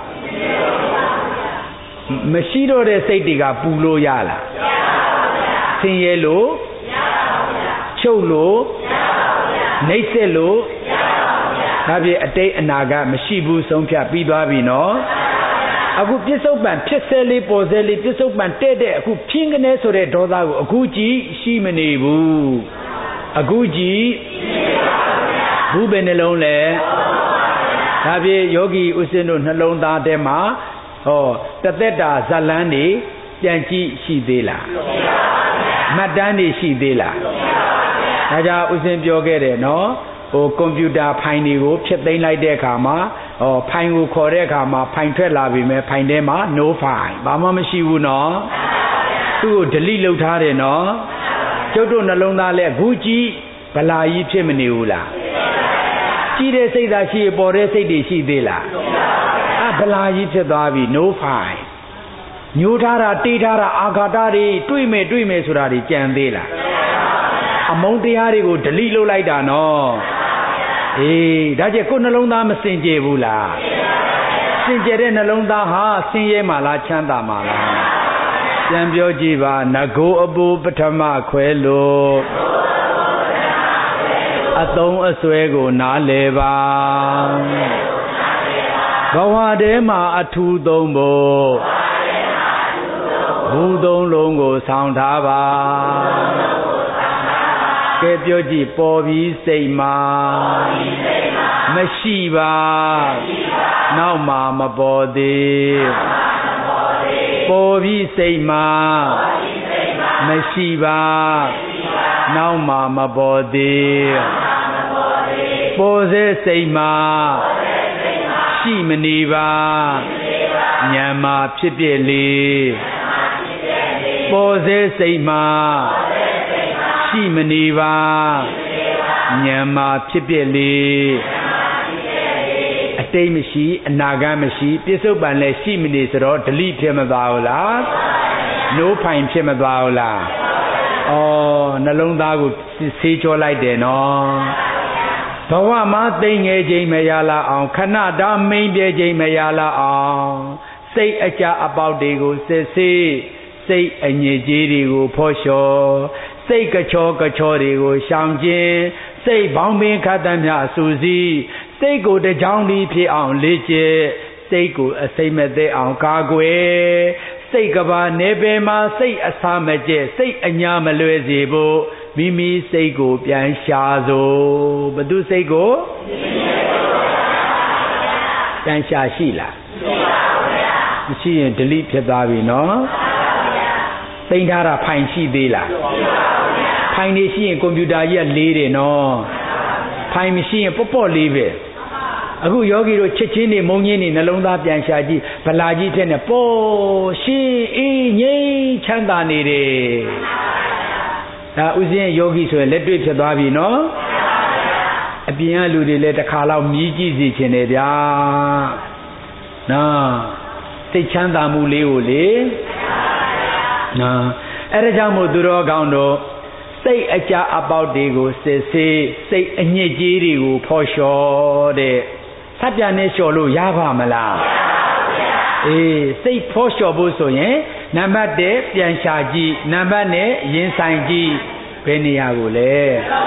မရှိတော့တဲ့စိတ်တွေကပူလို့ရလားဆင်းရဲလို့ချုပ်လို့နှိမ့်ဆက်လို့ဒါဖြင့်အတိတ်အနာဂတ်မရှိဘူးဆုံးဖြတ်ပြီးသွားပြီနော်အခုပြစ္ဆုတ်ပံဖြစ်ဆဲလေးပေါ်ဆဲလေးပြစ္ဆုတ်ပံတဲ့တဲ့အခုဖြင်းကနေဆိုတဲ့ဒေါသကိုအခုကြည့်ရှိမနေဘူးအခုကြည့်ဘူးပဲနှလုံးလဲဒါဖြင့်ယောဂီဥစဉ်တို့နှလုံးသားထဲမှာဟောတသက်တာဇလန်းနေပြန်ကြည့်ရှိသေးလားမှတ်တမ်းနေရှိသေးလားဒါကြောင့်ဥစဉ်ပြောခဲ့တယ်နော်ဟိုကွန်ပျူတာဖိုင်တွေကိုဖျက်သိမ်းလိုက်တဲ့အခါမှာဟောဖိုင်ကိုခေါ်တဲ့အခါမှာဖိုင်ထွက်လာပြီမဲ့ဖိုင်ထဲမှာ no file ဘာမှမရှိဘူးနော်သူ့ကို delete လုပ်ထားတယ်နော်ကျုပ်တို့နှလုံးသားလဲအခုကြည့်ဗလာကြီးဖြစ်မနေဘူးလားကြည့်တဲ့စိတ်သာရှိပေါ်တဲ့စိတ်တွေရှိသေးလားအဗလာကြီးဖြစ်သွားပြီ no file ညှိုးထားတာတေးထားတာအာဃာတတွေတွေ့မယ်တွေ့မယ်ဆိုတာတွေကြံသေးလားအမုန်းတရားတွေကိုဒလိလုပ်လိုက်တာနော်အေးဒါကြကိုနှလုံးသားမစင်ကြယ်ဘူးလားစင်ကြယ်တဲ့နှလုံးသားဟာဆင်းရဲမှာလားချမ်းသာမှာလားပြန်ပြောကြည့်ပါငကိုအပူပထမခွဲလို့အသုံးအဆွဲကိုနားလဲပါဘဝထဲမှာအထူးသုံးဖို့ဘူသုံးလုံးကိုဆောင်းထားပါကဲပြောကြည့်ပေါ်ပြီးစိတ်မှာမရှိပါနောက်မှမပေါ်သေးပေါ်ပြီးစိတ်မှာမရှိပါနောက်မှမပေါ်သေးပေါ်စေစိတ်မှာရှိမနေပါဉာဏ်မှာဖြစ်ပြလေပေါ်စေစိတ်မှာရှိမနေပါဉာဏ်မှာဖြစ်ပြလေအတိတ်မရှိအနာဂတ်မရှိပြစ္ဆုတ်ပံလည်းရှိမနေဆိုတော့ဒလိဖြစ်မသွားဘူးလားနိုးဖိုင်ဖြစ်မသွားဘူးလားဩနှလုံးသားကိုဆေးကြောလိုက်တယ်နော်ဘဝမှာသိငယ်ခြင်းမရလာအောင်ခဏတာမိန်ပြခြင်းမရလာအောင်စိတ်အကြအပေါက်တွေကိုစစ်ဆေးစိတ်အညစ်အကြေးတွေကိုဖော်လျှော်စိတ်ကချောကချောတွေကိုရှောင်ခြင်းစိတ်ဘောင်းပင်ခတ်သမျှစူးစီးစိတ်ကိုတကြောင်ဒီဖြစ်အောင်လေ့ကျင့်စိတ်ကိုအစိမ့်မသက်အောင်ကာကွယ်စိတ်ကဘာနေပင်မှာစိတ်အစာမကျက်စိတ်အညာမလွယ်စေဖို့မိမိစိတ်ကိုပြန်ရှာစို့ဘသူစိတ်ကိုပြန်ရှာရှိလားမရှိရင်ဒလိဖြစ်သွားပြီနော်သိမ်းထားတာဖိုင်ရှိသေးလားဖိုင်နေရှိရင်ကွန်ပျူတာကြီးကလေးတယ်နော်ဖိုင်မရှိရင်ပေါ့ပေါ့လေးပဲအခုယောဂီတို့ချစ်ချင်းနေမုံချင်းနေနှလုံးသားပြန်ရှာကြည့်ဗလာကြီးဖြစ်နေပေါ်ရှင်းအေးငြိမ်းချမ်းသာနေတယ်ဒါဥစဉ်ယောဂီဆိုရင်လက်တွေ့ဖြစ်သွားပြီနော်အပြင်ကလူတွေလည်းတစ်ခါတော့မြည်ကြည့်စီခြင်းတယ်ဗျာနော်စိတ်ချမ်းသာမှုလေးကိုလေနော်အဲ့ဒါကြောင့်မို့သူတော်ကောင်းတို့စိတ်အကြအပေါက်တွေကိုစစ်ဆေးစိတ်အညစ်အကြေးတွေကိုဖော်လျှော်တဲ့စัจ जा နဲ့လျှော်လို့ရပါမလားအေးစိတ်ဖော်လျှော်ဖို့ဆိုရင်နံပါတ်တစ်ပြန်ရှာကြည့်နံပါတ်နှစ်ရင်ဆိုင်ကြည့်ဘယ်နေရာကိုလဲ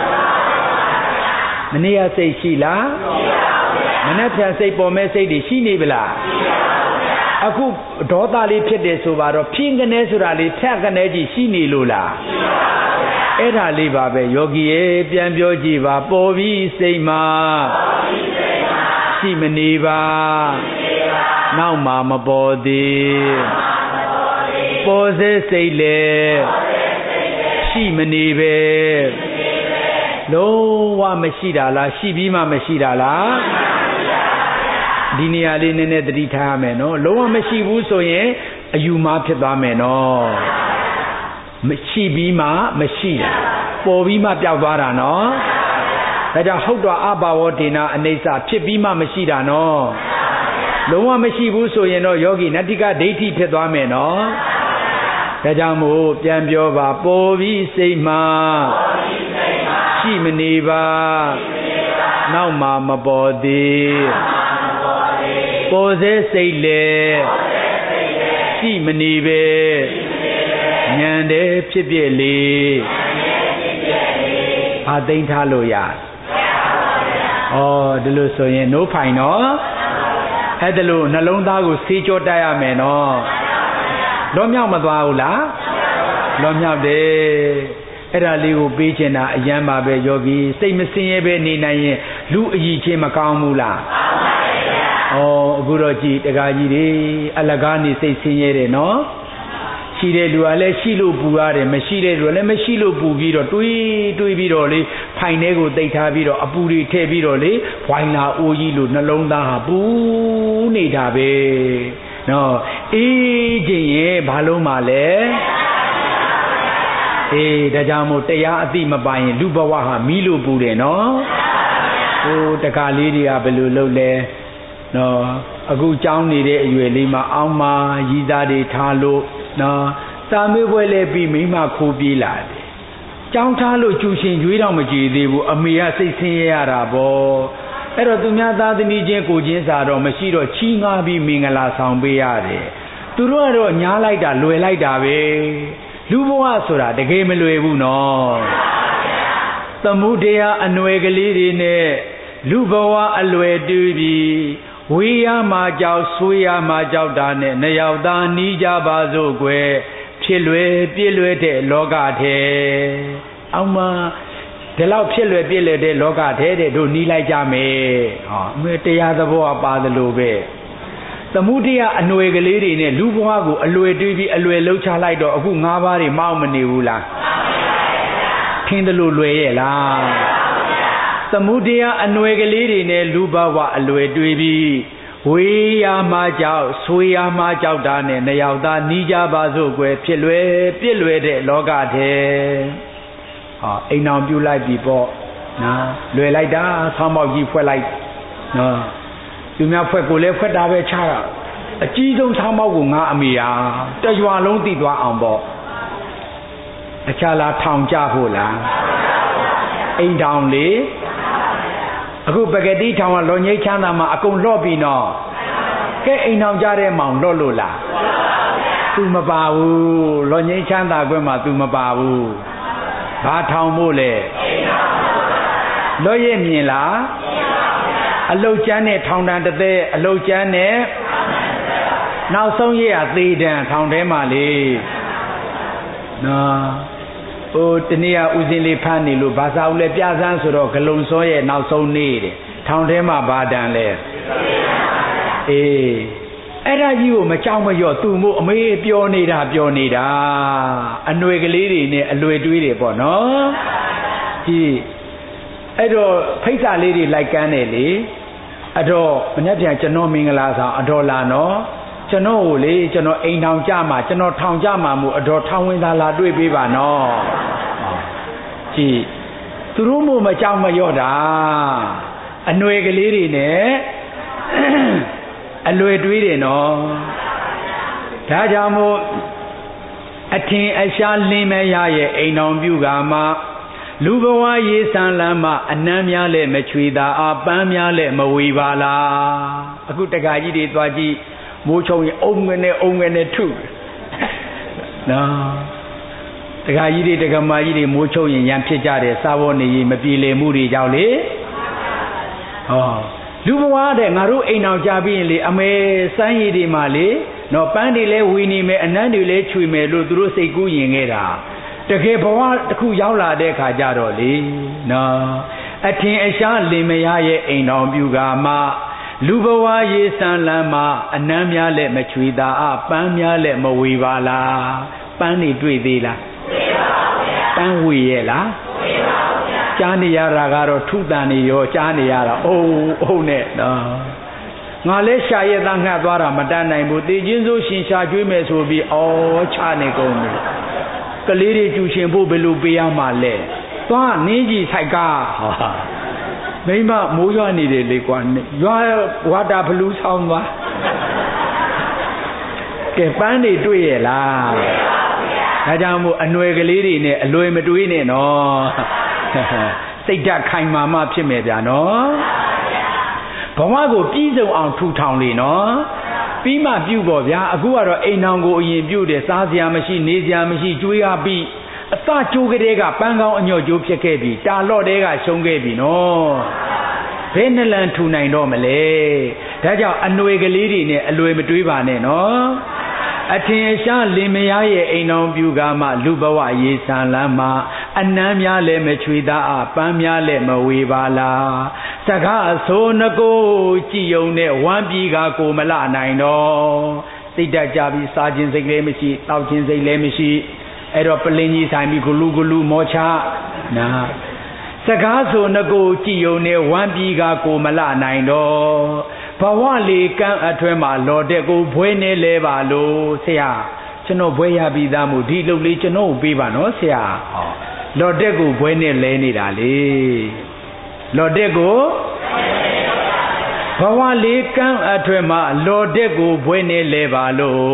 မနေ့ကစိတ်ရှိလားမနေ့ပြန်စိတ်ပေါ်မဲ့စိတ်တွေရှိနေပလားအခုဒေါသလေးဖြစ်တယ်ဆိုပါတော့ဖြင်းကနေဆိုတာလေးဖြတ်ကနေကြည့်ရှိနေလို့လားအဲ့ဒါလေးပါပဲယောဂီရဲ့ပြန်ပြောကြည့်ပါပေါ်ပြီးစိတ်မှာရှိမနေပါနောက်မှမပေါ်သေးပေါ်စေစိတ်လေရှိမနေပဲလုံးဝမရှိတာလားရှိပြီးမှမရှိတာလားဒီနေရာလေးနည်းနည်းသတိထားရမယ်နော်လုံးဝမရှိဘူးဆိုရင်အယူမှားဖြစ်သွားမယ်နော်မရှိပြီးမှမရှိတာပေါ်ပြီးမှပျောက်သွားတာနော်ဒါကြောင့်ဟုတ်တော်အဘာဝဒေနာအနေစာဖြစ်ပြီးမှမရှိတာနော်လုံးဝမရှိဘူးဆိုရင်တော့ယောဂီနတ္တိကဒိဋ္ဌိဖြစ်သွားမယ်နော်ဒါကြောင့်မို့ပြန်ပြောပါပေါ်ပြီးစိတ်မှာရှိမနေပါနောက်မှမပေါ်သေးပေါ်စေစိတ်လေရှိမနေပဲဉာဏ်တည်းဖြစ်ပြလေဘာသိမ့်ထားလို့ရဩဒီလိုဆိုရင်နိုးဖိုင်နော်အဲ့ဒါလို့နှလုံးသားကိုဆေးကြောတက်ရမယ်နော်လွန်မြောက်မသွားဘူးလားလွန်မြောက်တယ်အဲ့ဒါလေးကိုပေးချင်တာအယံပါပဲယောဂီစိတ်မစင်ရဲပဲနေနိုင်ရင်လူအကြီးချင်းမကောင်းဘူးလားဩအခုတော့ကြည်တကားကြီးတွေအလကားနေစိတ်ဆင်းရဲတယ်နော်ရှိတဲ့လူကလည်းရှိလို့ပူရတယ်မရှိတဲ့လူကလည်းမရှိလို့ပူပြီးတော့တွေးတွေးပြီးတော့လေဖိုင်ထဲကိုတိတ်ထားပြီးတော့အပူတွေထည့်ပြီးတော့လေဝိုင်လာအိုးကြီးလို့နှလုံးသားဟာပူနေတာပဲနော်အေးခြင်းရဲ့ဘာလို့မှလဲအေးဒါကြောင့်မို့တရားအသိမပိုင်ရင်လူဘဝဟာမီးလို့ပူတယ်နော်ဟိုတကားလေးတွေကဘယ်လိုလုပ်လဲနော်အခုကြောင်းနေတဲ့အရွယ်လေးမှာအောင်းမရည်သားတွေထားလို့နော်စာမေးပွဲလဲပြီးမိမခိုးပြေးလာတယ်ကြောင်းထားလို့ကျူရှင်ရွေးတော့မကြည်သေးဘူးအမေကစိတ်ဆင်းရဲရတာပေါ့အဲ့တော့သူများသားသမီးချင်းကိုချင်းစာတော့မရှိတော့ချီးငှားပြီးမင်္ဂလာဆောင်ပေးရတယ်သူတို့ကတော့ညားလိုက်တာလွယ်လိုက်တာပဲလူဘဝဆိုတာတကယ်မလွယ်ဘူးနော်သမုဒယအနွယ်ကလေးတွေနဲ့လူဘဝအလွယ်တူးပြီးဝေးရမှာကြောက်ဆွေးရမှာကြောက်တာနဲ့နှစ်ယောက်သားနီးကြပါစို့ကွယ်ဖြစ်လွယ်ပြည့်လွယ်တဲ့လောကထဲအောင်မဒီလောက်ဖြစ်လွယ်ပြည့်လွယ်တဲ့လောကထဲတဲ့တို့နီးလိုက်ကြမယ်ဟောအမေတရားသဘောပါသလိုပဲသမုဒယအနွယ်ကလေးတွေနဲ့လူဘဝကိုအလွယ်တွေးပြီးအလွယ်လှုပ်ချလိုက်တော့အခုငါးပါးတွေမအောင်မနေဘူးလားထင်းတယ်လို့လွယ်ရဲ့လားသမုဒယအနွယ်ကလေးတွေနဲ့လူဘဝအလွယ်တွေးပြီးဝေးရမှာကြောက်ဆွေးရမှာကြောက်တာနဲ့နှစ်ယောက်သားနီးကြပါစို့ကွယ်ဖြစ်လွယ်ပြည့်လွယ်တဲ့လောကထဲဟောအိမ်အောင်ပြုလိုက်ပြီပေါ့နော်လွယ်လိုက်တာဆောင်းပေါက်ကြီးဖွက်လိုက်နော်သူများဖွက်ကိုလည်းဖွက်တာပဲချတာအကြီးဆုံးဆောင်းပေါက်ကိုငါအမေဟာတရွာလုံးသိသွားအောင်ပေါ့အခြားလားထောင်ကြဖို့လားအိမ်ထောင်လေအခုပကတိထောင်ကလောငိတ်ချမ်းသာမှာအကုန်လော့ပြီနော်ကဲအိမ်ထောင်ကြတဲ့မောင်လော့လို့လားသူမပါဘူးလောငိတ်ချမ်းသာကွဲမှာသူမပါဘူးဘာထောင်ဖို့လဲလော့ရဲ့မြင်လားအလုတ်ကျန်းနဲ့ထောင်တန်းတသက်အလုတ်ကျန်းနဲ့နောက်ဆုံးရရသေးတန်းထောင်ထဲမှာလေနော်ဟိုတနေ့ကဥစဉ်လေးဖမ်းနေလို့ဘာသာဦးလဲပြစမ်းဆိုတော့ဂလုံစောရဲ့နောက်ဆုံးနေ့တဲ့ထောင်ထဲမှာဘာတန်လဲအေးအဲ့ဒါကြီးကိုမကြောက်မရော့သူ့မို့အမေပြောနေတာပြောနေတာအနွယ်ကလေးတွေနဲ့အလွယ်တွေးတွေပေါ့နော်ကြည့်အဲ့တော့ဖိတ်စာလေးတွေလိုက်ကမ်းတယ်လေအဲ့တော့မနေ့ပြန်ကျွန်တော်မင်္ဂလာဆောင်အတော်လာနော်ကျွန်တော်ကိုလေကျွန်တော်အိမ်ထောင်ကြမှာကျွန်တော်ထောင်ကြမှာမို့အတော်ထောင်ဝင်သာလာတွေ့ပေးပါနော်ကြည့်သူတို့မို့မကြောက်မရော့တာအနွယ်ကလေးတွေနဲ့အလွယ်တွေးတယ်နော်ဒါကြောင့်မို့အထင်အရှားလင်းမရရဲ့အိမ်တော်ပြုကမှာလူဘဝရေးဆန်းလမ်းမှာအနမ်းများလဲမချွေတာအပန်းများလဲမဝေပါလားအခုတက္ကကြီးတွေသွားကြည့်မိုးချုံရင်အုံငနဲ့အုံငနဲ့ထုနော်တက္ကကြီးတွေတက္ကမကြီးတွေမိုးချုံရင်ရန်ဖြစ်ကြတယ်စားဖို့နေရင်မပြေလည်မှုတွေကြောင့်လေဟောလူဘဝတဲ့ငါတို့အိမ်အောင်ကြပြီးရင်လေအမေစမ်းရည်တွေမှာလေနော်ပန်းတွေလဲဝီနေမယ်အနမ်းတွေလဲချွေမယ်လို့သူတို့စိတ်ကူးရင်ခဲ့တာတကယ်ဘဝတစ်ခုရောက်လာတဲ့ခါကြတော့လေနော်အထင်အရှားလင်မယားရဲ့အိမ်တော်ပြုကမှလူဘဝရေးဆန်းလမ်းမှာအနမ်းများလက်မချွေတာအပန်းများလက်မဝေပါလားပန်းနေတွေ့သေးလားတွေ့ပါဘူးဗျာပန်းဝေရဲ့လားတွေ့ပါဘူးဗျာကြားနေရတာကတော့ထုတန်နေရောကြားနေရတာအိုးအိုးနဲ့နော်ငါလဲရှာရဲ့သားငှက်သွားတာမတတ်နိုင်ဘူးတေချင်းစိုးရှင်ရှာကျွေးမယ်ဆိုပြီးအော်ချနေကုန်ပြီကလေးတွေကျူရှင်ဖို့ဘယ်လိုပေးရမှာလဲသွားနင်းကြီးဆိုင်ကားဟာမိမမိုးရွာနေတယ်လေကွာရွာဝါတာဘလူးဆောင်းသွားကဲပန်းတွေတွေ့ရဲ့လားဒါကြောင့်မို့အနွယ်ကလေးတွေနဲ့အလွယ်မတွေးနဲ့နော်စိတ်ဓာတ်ခိုင်မာမှဖြစ်မယ်ဗျာနော်ဘဝကိုပြည်စုံအောင်ထူထောင်လေနော်ပြီးမှပြုပေါ့ဗျာအခုကတော့အိမ်ထောင်ကိုအရင်ပြုတယ်စားစရာမရှိနေစရာမရှိကြွေးရပြီးအစကျိုးကလေးကပန်းကောင်းအညော့ကျိုးဖြစ်ခဲ့ပြီတာလော့တဲကရှုံးခဲ့ပြီနော်ဘယ်နှလန်ထူနိုင်တော့မလဲဒါကြောင့်အနွယ်ကလေးတွေနဲ့အလွယ်မတွေးပါနဲ့နော်အထင်အရှားလင်မယားရဲ့အိမ်တော်ပြုကမှလူဘဝရေးဆန်းလမ်းမှာအနမ်းများလဲမချွေတာအပန်းများလဲမဝေပါလားစကားအဆိုးနှကိုကြည်ယုံနဲ့ဝမ်းပြီးကကိုမလနိုင်တော့စိတ်ဓာတ်ကြပြီးစားခြင်းစိတ်လည်းမရှိတောက်ခြင်းစိတ်လည်းမရှိအဲ့တော့ပလင်းကြီးဆိုင်ပြီးဂလူဂလူမောချနာစကားဆိုနှကိုကြည်ယုံနဲ့ဝမ်းပြီးကကိုမလနိုင်တော့ဘဝလေကံအထွဲမှာလော်တဲ့ကိုဘွဲနေလဲပါလို့ဆရာကျွန်တော်ဘွဲရပြီးသားမို့ဒီလုပ်လေးကျွန်တော်ကိုပေးပါနော်ဆရာဟောလော်တဲ့ကိုဘွဲနဲ့လဲနေတာလေလော်တဲ့ကိုဘဝလေးကံအထွဲမှာလော်တဲ့ကိုဘွဲနဲ့လဲပါလို့ဝ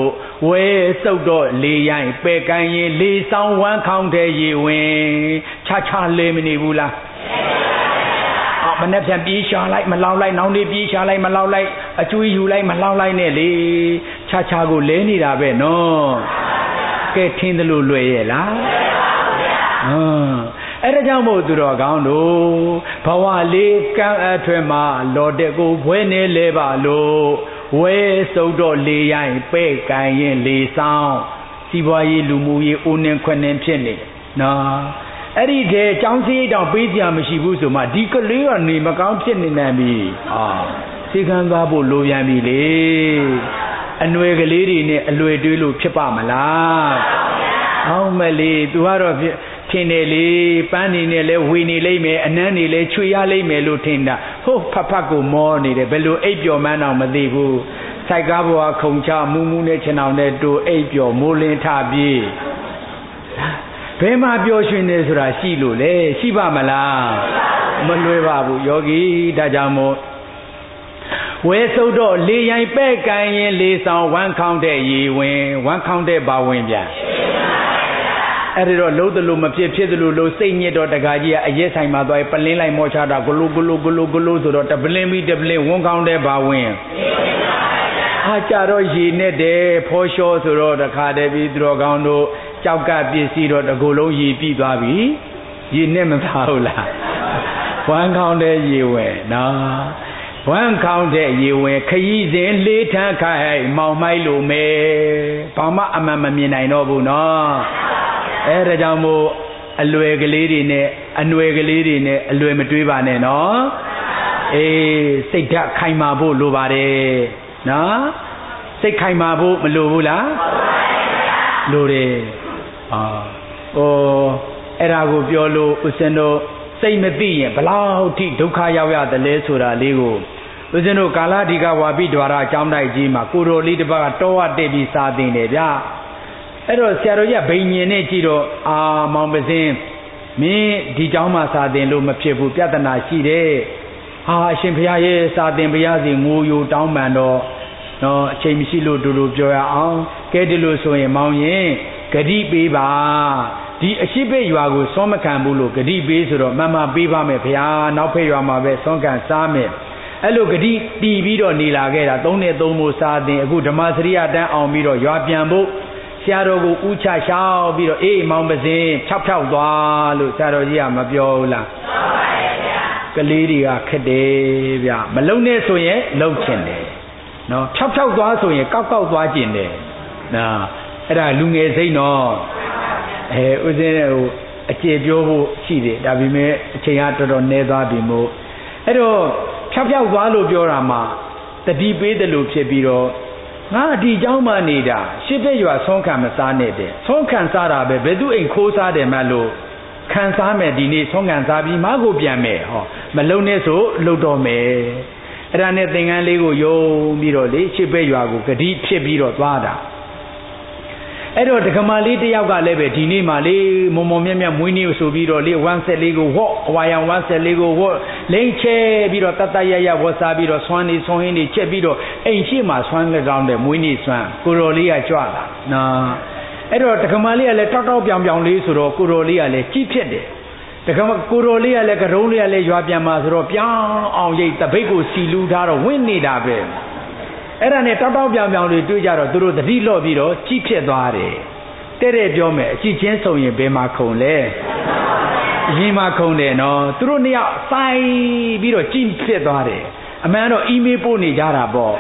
ဝဲစုပ်တော့လေရိုင်းပဲကိုင်းရင်လေဆောင်ဝမ်းခေါင်းတဲ့ရေဝင်ချာချာလေမနေဘူးလားအော်မနဲ့ပြန်ပြေးရှာလိုက်မလောက်လိုက်နောင်လေးပြေးရှာလိုက်မလောက်လိုက်အကျွေးယူလိုက်မလောက်လိုက်နဲ့လေချာချာကိုလဲနေတာပဲနော်ကဲထင်းတယ်လို့လွယ်ရဲ့လားဟမ်အဲ့ဒါကြောင့်မို့သူတော်ကောင်းတို့ဘဝလေးကံအထွဲမှာလော်တဲ့ကိုဘွဲနေလဲပါလို့ဝဲစုပ်တော့လေရိုင်းပဲ့ကိုင်းရင်လေဆောင်စီးပွားရေးလူမှုရေးဦးနှင်းခွနှင်းဖြစ်နေနော်အဲ့ဒီတည်းចောင်းစည်းတောင်ပေးကြမရှိဘူးဆိုမှဒီကလေးကနေမကောင်းဖြစ်နေနိုင်ပြီအာစိတ်ခံစားဖို့လိုပြန်ပြီလေအနွယ်ကလေးတွေနဲ့အလွယ်တွေးလို့ဖြစ်ပါမလားဟုတ်မလေးသူကတော့ထင်တယ်လေပန်းနေနဲ့လဲဝေနေလိမ့်မယ်အနမ်းနေလဲချွေရလိမ့်မယ်လို့ထင်တာဟုတ်ဖတ်ဖတ်ကိုမောနေတယ်ဘယ်လိုအိပ်ပျော်မှန်းတော့မသိဘူးစိုက်ကားဘွားခုံချမူးမူးနဲ့ခြံအောင်နဲ့တူအိပ်ပျော်မိုးလင်းထပြေးဘယ်မှာပျော်ရွှင်နေဆိုတာရှိလို့လေရှိပါမလားမလွယ်ပါဘူးယောဂီဒါကြောင့်မို့ဝဲစုပ်တော့လေရိုင်းပဲ့ကိုင်းရင်လေဆောင်ဝမ်းခေါင်းတဲ့ရေဝင်ဝမ်းခေါင်းတဲ့ဘာဝင်ပြန်အဲ့ဒီတော့လုံးတလို့မဖြစ်ဖြစ်တလို့လို့စိတ်ညစ်တော့တခါကြီးကအရက်ဆိုင်မှာသွားပလင်းလိုက်မောချတာဂလူဂလူဂလူဂလူဆိုတော့တပလင်းပြီးတပလင်းဝန်းကောင်းတဲ့ဘာဝင်အားကြတော့ရေနဲ့တယ်ဖောလျှောဆိုတော့တခါတည်းပြီးသူတော်ကောင်းတို့ကြောက်ကပစ္စည်းတော့တကူလုံးရေပြီးသွားပြီရေနဲ့မသားဘူးလားဝမ်းကောင်းတဲ့ရေဝင်နော်ဝမ်းခေါင်းတဲ့ရေဝင်ခရီးစဉ်လေးထန်းခိုင်မောင်မိုက်လို့မဲဘာမှအမှန်မမြင်နိုင်တော့ဘူးနော်အဲဒါကြောင့်မို့အလွယ်ကလေးတွေနဲ့အနွယ်ကလေးတွေနဲ့အလွယ်မတွေးပါနဲ့နော်အေးစိတ်ဓာတ်ခိုင်မာဖို့လိုပါတယ်နော်စိတ်ခိုင်မာဖို့မလိုဘူးလားလိုတယ်အာဟိုအဲ့ဒါကိုပြောလို့ဦးဇင်းတို့စိတ်မသိရင်ဘလောက်ထိဒုက္ခရောက်ရတယ်လဲဆိုတာလေးကိုဦးဇင်းတို့ကာလဒီကဝါပိဒွါရအကြောင်းတိုက်ကြီးမှာကိုတော်လေးတစ်ပတ်ကတောဝတက်ပြီးစာသင်တယ်ဗျာအဲ့တော့ဆရာတော်ကြီးဗိညာဉ်နဲ့ကြည့်တော့အာမောင်ပစင်းမင်းဒီเจ้าမှာစာသင်လို့မဖြစ်ဘူးပြဿနာရှိတယ်ဟာအရှင်ဘုရားရဲ့စာသင်ဘုရားစီငိုယိုတောင်းပန်တော့နော်အချိန်မရှိလို့တူတူပြောရအောင်ကဲဒီလိုဆိုရင်မောင်ရင်ဂတိပေးပါဒီအရှိပိရွာကိုစောမခံဘူးလို့ဂတိပေးဆိုတော့မမပေးပါမယ်ဘုရားနောက်ဖက်ရွာမှာပဲစောခံစားမယ်အဲ့လိုဂတိတီးပြီးတော့နေလာခဲ့တာသုံးနဲ့သုံးမို့စာသင်အခုဓမ္မစရိယတန်းအောင်ပြီးတော့ရွာပြန်ဖို့ဆရာတော်ကိုဥချရှောက်ပြီးတော့အေးမောင်ပစင်းဖြောက်ဖြောက်သွားလို့ဆရာတော်ကြီးကမပြောဘူးလားပြောပါရဲ့ဗျာကလေးတွေကခက်တယ်ဗျာမလုံနဲ့ဆိုရင်လုံချင်တယ်နော်ဖြောက်ဖြောက်သွားဆိုရင်ကောက်ကောက်သွားကျင်တယ်နော်အဲ့ဒါလူငယ်စိတ်နော်အဲဥစဉ်ဟိုအကျေပြောဖို့ရှိတယ်ဒါပေမဲ့အချိန်ကတော်တော်နည်းသွားပြီမို့အဲ့တော့ဖြောက်ဖြောက်သွားလို့ပြောတာမှာတတိပေးတယ်လို့ဖြစ်ပြီးတော့ငါဒီเจ้าမှနေတာရှစ်သက်ရွာဆုံးခံမစားနဲ့တဲ့ဆုံးခံစားတာပဲဘယ်သူအိမ်ခိုးစားတယ်မှလို့ခံစားမယ်ဒီနေ့ဆုံးခံစားပြီးမကိုပြန်မယ်ဟောမလုံနဲ့ဆိုလှုပ်တော့မယ်အဲ့ဒါနဲ့သင်္ကန်းလေးကိုယုံပြီးတော့လေရှစ်သက်ရွာကိုဂတိဖြစ်ပြီးတော့သွားတာအဲ့တော့ဒကမာလေးတယောက်ကလည်းပဲဒီနေ့မှလေမုံမုံမြက်မြက်မွေးနေ့ဆိုပြီးတော့လေဝမ်းဆက်လေးကိုဝေါ့အဝါရောင်ဝမ်းဆက်လေးကိုဝေါ့လိမ့်ချဲပြီးတော့တတ်တရရဝတ်စားပြီးတော့ဆွမ်းနေဆွမ်းဟင်းနေချက်ပြီးတော့အိမ်ရှိမှဆွမ်းလက်ကောင်းတဲ့မွေးနေ့ဆွမ်းကိုတော်လေးကကြွလာနော်အဲ့တော့ဒကမာလေးကလည်းတောက်တောက်ပြောင်ပြောင်လေးဆိုတော့ကိုတော်လေးကလည်းကြီးဖြစ်တယ်ဒကမာကိုတော်လေးကလည်းကရုံးလေးကလည်းရွာပြန်มาဆိုတော့ပြောင်းအောင်ရိတ်တပိတ်ကိုစီလူထားတော့ဝင့်နေတာပဲအဲ့ဒါနဲ့တောက်တောက်ပြောင်ပြောင်တွေတွေ့ကြတော့သူတို့တတိလော့ပြီးတော့ကြီးဖြစ်သွားတယ်တဲ့တဲ့ပြောမယ်အကြည့်ချင်းဆုံရင်ဘယ်မှာခုံလဲအရင်မှာခုံတယ်နော်သူတို့နှစ်ယောက်စိုင်းပြီးတော့ကြီးဖြစ်သွားတယ်အမှန်တော့အီးမေးလ်ပို့နေကြတာပေါ့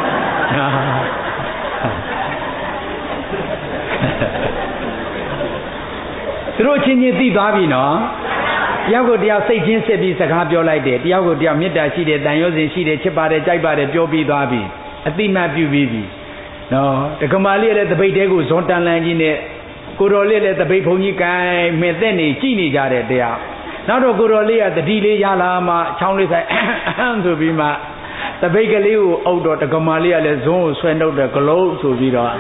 သူတို့ချင်းချင်းသိသွားပြီနော်တယောက်ကိုတယောက်စိတ်ချင်းစစ်ပြီးစကားပြောလိုက်တယ်တယောက်ကိုတယောက်မေတ္တာရှိတယ်တန်ရုံးစင်ရှိတယ်ချစ်ပါတယ်ကြိုက်ပါတယ်ပြောပြီးသွားပြီအတိမတ်ပြုပြီးပြီနော်တက္ကမလေးလည်းတပိတ်တဲကိုဇွန်တန်လန်ကြီးနဲ့ကိုတော်လေးလည်းတပိတ်ဘုံကြီးကိုင်းမင်းသက်နေကြည့်နေကြတဲ့တရားနောက်တော့ကိုတော်လေးကတတိလေးရလာမှချောင်းလေးဆိုင်ဆိုပြီးမှတပိတ်ကလေးကိုအုပ်တော့တက္ကမလေးကလည်းဇွန်ကိုဆွဲနှုတ်တယ်ဂလုံးဆိုပြီးတော့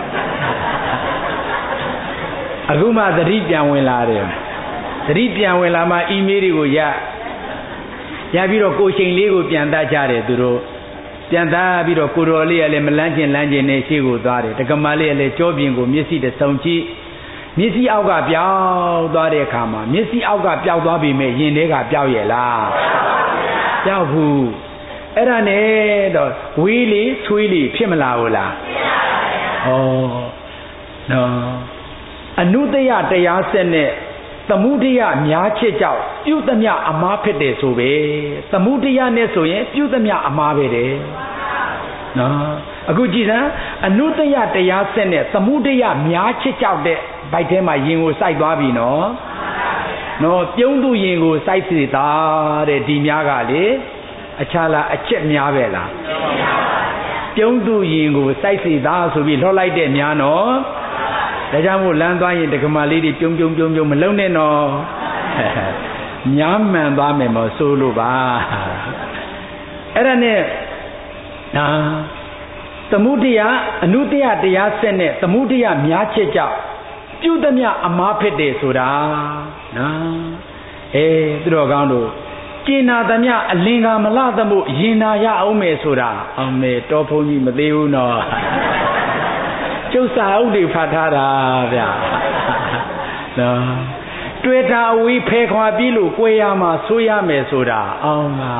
အခုမှတတိပြန်ဝင်လာတယ်တတိပြန်ဝင်လာမှအီးမေးလ်တွေကိုရရပြီးတော့ကိုချိန်လေးကိုပြန်တတ်ကြတယ်သူတို့တပြန်သားပြီးတော့ကိုတော်လေးကလည်းမလန်းကျင်လန်းကျင်နဲ့ရှေ့ကိုသွားတယ်တက္ကမလေးကလည်းကြောပြင်ကိုမျက်စိတဆုံကြည့်မျက်စိအောက်ကပြောက်သွားတဲ့အခါမှာမျက်စိအောက်ကပြောက်သွားပြီမဲ့ရင်ထဲကပြောက်ရဲ့လားပြောက်ဘူးအဲ့ဒါနဲ့တော့ဝေးလေဆွေးလေဖြစ်မလာဘူးလားဩနော်အနုတ္တယတရားဆက်နဲ့သမုဒိယများချစ်ကြောက်ပြုသမျှအမားဖြစ်တယ်ဆိုပဲသမုဒိယနဲ့ဆိုရင်ပြုသမျှအမားပဲတယ်နော်အခုကြည်စမ်းအနုတ္တယတရားဆက်နဲ့သမုဒိယများချစ်ကြောက်တဲ့ဘိုက်ထဲမှာရင်ကိုစိုက်သွားပြီနော်နော်ပြုံးသူရင်ကိုစိုက်စီတာတဲ့ဒီများကလေအခြားလားအချက်များပဲလားပြုံးသူရင်ကိုစိုက်စီတာဆိုပြီးလှော့လိုက်တဲ့များနော်ဒါကြောင့်မို့လမ်းသွားရင်တက္ကမလေးတွေပြုံးပြုံးပြုံးပြုံးမလုံးနဲ့နော်များမှန်သွားမယ်မဆိုးလို့ပါအဲ့ဒါနဲ့နာသမုဒိယအနုတ္တယတရားဆက်နဲ့သမုဒိယများချက်ကြောင့်ပြုသမျှအမားဖြစ်တယ်ဆိုတာနော်အေးသူတော်ကောင်းတို့ကျင်နာသမျှအလင်္ကာမလသမှုရင်နာရအောင်မယ်ဆိုတာအောင်မယ်တော်ဖုန်းကြီးမသေးဘူးနော်ကျုပ်စာအုပ်တွေဖတ်ထားတာဗျာနော်တွေ့တာအဝေးဖဲခွာပြီးလို့ကိုယ်ရမှာဆိုးရမယ်ဆိုတာအောင်ပါ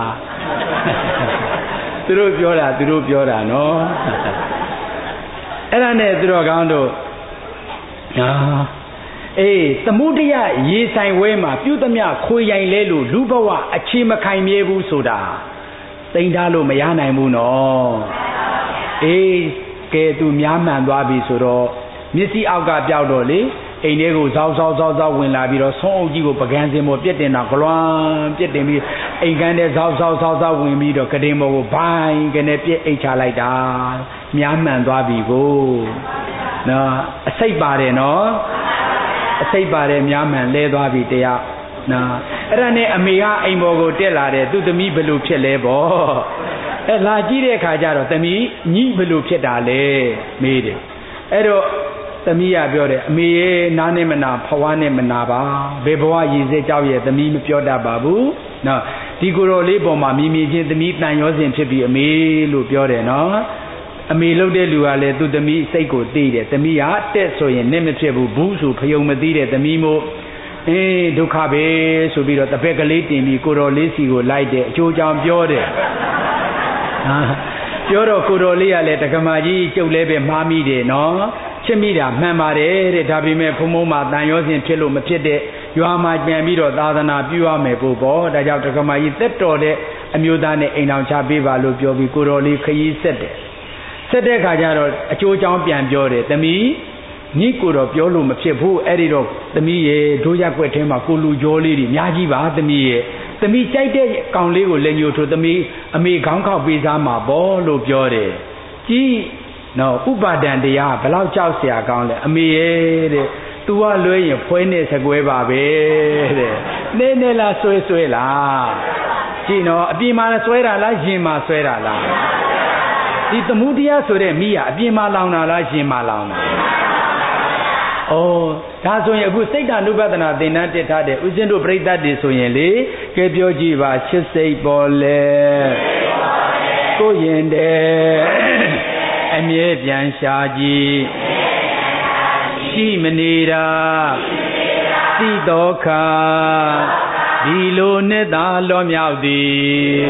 သူတို့ပြောတာသူတို့ပြောတာနော်အဲ့ဒါနဲ့သူတော်ကောင်းတို့ဟာအေးသမုဒိယရေဆိုင်ဝဲမှာပြုသမျှခွေရိုင်လဲလို့လူဘဝအခြေမခိုင်မြဲဘူးဆိုတာသိမ့်ထားလို့မရနိုင်ဘူးနော်အေးကဲသူများမှန်သွားပြီဆိုတော့မျက်စိအောက်ကပြောက်တော့လေအိမ်ထဲကိုဇောက်ဇောက်ဇောက်ဇောက်ဝင်လာပြီးတော့ဆုံးအုပ်ကြီးကိုပကံစင်ပေါ်ပြက်တင်တာဂလွမ်းပြက်တင်ပြီးအိမ်ကန်းထဲဇောက်ဇောက်ဇောက်ဇောက်ဝင်ပြီးတော့ကတင်ပေါ်ကိုဘိုင်းကနေပြက်အိတ်ချလိုက်တာများမှန်သွားပြီကိုနော်အစိတ်ပါတယ်နော်အစိတ်ပါတယ်များမှန်လဲသွားပြီတရားနော်အဲ့ဒါနဲ့အမေကအိမ်ပေါ်ကိုတက်လာတယ်သူ့သမီးဘယ်လိုဖြစ်လဲပေါ့အဲလာကြည့်တဲ့အခါကျတော့သမီးညီဘယ်လိုဖြစ်တာလဲမေးတယ်အဲ့တော့သမီးကပြောတယ်အမေရဲ့နားနဲ့မနာဖွားနဲ့မနာပါဘယ်ဘဝရည်စဲကြောက်ရဲ့သမီးမပြောတတ်ပါဘူးနော်ဒီကိုယ်တော်လေးပေါ်မှာမြင်မြင်ချင်းသမီးတန်ရောစင်ဖြစ်ပြီးအမေလို့ပြောတယ်နော်အမေလုပ်တဲ့လူကလည်းသူ့သမီးစိတ်ကိုသိတယ်သမီးကတက်ဆိုရင်နဲ့မဖြစ်ဘူးဘူးဆိုဖယုံမသိတဲ့သမီးမို့အေးဒုက္ခပဲဆိုပြီးတော့တပည့်ကလေးတင်ပြီးကိုယ်တော်လေးစီကိုလိုက်တယ်အကျိုးကြောင့်ပြောတယ်ဟာပြောတော့ကိုယ်တော်လေးကလည်းတက္ကမကြီးကျုပ်လည်းပဲမှားမိတယ်နော်ချစ်မိတာမှန်ပါတယ်တဲ့ဒါပေမဲ့ဘုံဘုံမှာတန်ရောစင်ဖြစ်လို့မဖြစ်တဲ့ရွာမှာပြန်ပြီးတော့သာသနာပြုရမယ်ပို့ပေါ့ဒါကြောင့်တက္ကမကြီးသက်တော်တဲ့အမျိုးသားနဲ့အိမ်တော်ချပေးပါလို့ပြောပြီးကိုယ်တော်လေးခရီးဆက်တယ်ဆက်တဲ့ခါကျတော့အကျိုးကြောင့်ပြန်ပြောတယ်သမီးညီကိုတော့ပြောလို့မဖြစ်ဘူးအဲ့ဒီတော့သမီးရဲ့ဒိုးရက်ွက်ထဲမှာကိုလူကြောလေးတွေအများကြီးပါသမီးရဲ့သမီးကြိုက်တဲ့ကောင်လေးကိုလက်ညှိုးထိုးသမီးအမေခေါင်းခောက်ပေးစားမှာပေါ့လို့ပြောတယ်ကြီးနော်ဥပါဒံတရားဘလောက်ကြောက်เสียကောင်းလဲအမေရဲ့တဲ့ तू ကလွဲရင်ဖွဲနေစကွဲပါပဲတဲ့နေနေလားဆွဲဆွဲလားကြည့်နော်အပြင်မှာဆွဲတာလားရင်မှာဆွဲတာလားဒီသမုဒိယဆိုတဲ့မိကအပြင်မှာလောင်တာလားရင်မှာလောင်တာဩဒါဆိုရင်အခုစိတ်ဓာနုပဒနာသင်္นานတက်ထားတဲ့ဥစဉ်တို့ပြိဿတ်တွေဆိုရင်လေကဲပြောကြည့်ပါချစ်စိတ်ပေါ်လေကိုရင်တဲ့အမြဲပြန်ရှာကြည့်ရှိမနေတာသိတော်ခါဒီလိုနဲ့သာလွန်မြောက်သည်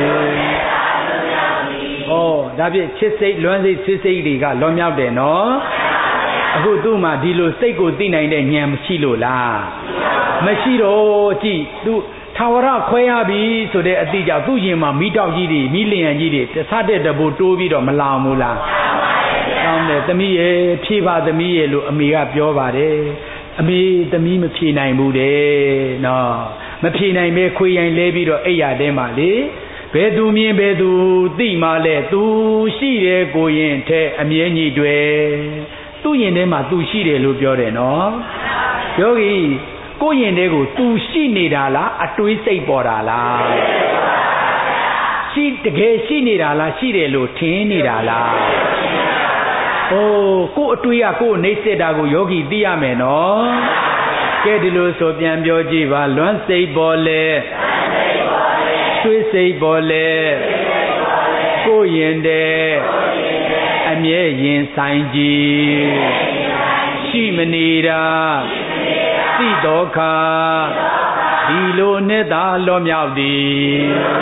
ဩဒါဖြင့်ချစ်စိတ်လွမ်းစိတ်စစ်စိတ်တွေကလွန်မြောက်တယ်နော်အခုသူ့မှာဒီလိုစိတ်ကိုသိနိုင်တဲ့ဉာဏ်မရှိလို့လားမရှိတော့ကြည့်သူထာဝရခွဲရပြီဆိုတဲ့အတိကြောင့်သူ့ရင်မှာမိတောက်ကြီးတွေမိလျံကြီးတွေတဆတဲ့တဘူတိုးပြီးတော့မလောင်ဘူးလားကောင်းတယ်သမီးရဲ့ဖြေပါသမီးရဲ့လို့အမေကပြောပါတယ်အမေသမီးမဖြေနိုင်ဘူးတဲ့နော်မဖြေနိုင်ပဲခွေရင်လဲပြီးတော့အိယာတဲမှာလေဘယ်သူမြင်ဘယ်သူသိမှလဲသူရှိတယ်ကိုရင်ထဲအမြဲညီတွေသူ့ရင်ထဲမှာသူရှိတယ်လို့ပြောတယ်နော်ယောဂီကိုရင်ထဲကိုသူရှိနေတာလားအတွေးစိတ်ပေါ်တာလားရှိတကယ်ရှိနေတာလားရှိတယ်လို့ထင်နေတာလားအိုးကိုအတွေးကကိုနှိမ့်စစ်တာကိုယောဂီသိရမယ်နော်ကဲဒီလိုဆိုပြန်ပြောကြည့်ပါလွမ်းစိတ်ပေါ်လေတွေးစိတ်ပေါ်လေကိုရင်တဲ့အမြဲရင်ဆိုင်ကြည်ရှိမနေတာသိတော်ခါဒီလိုနဲ့သာလောမြောက်သည်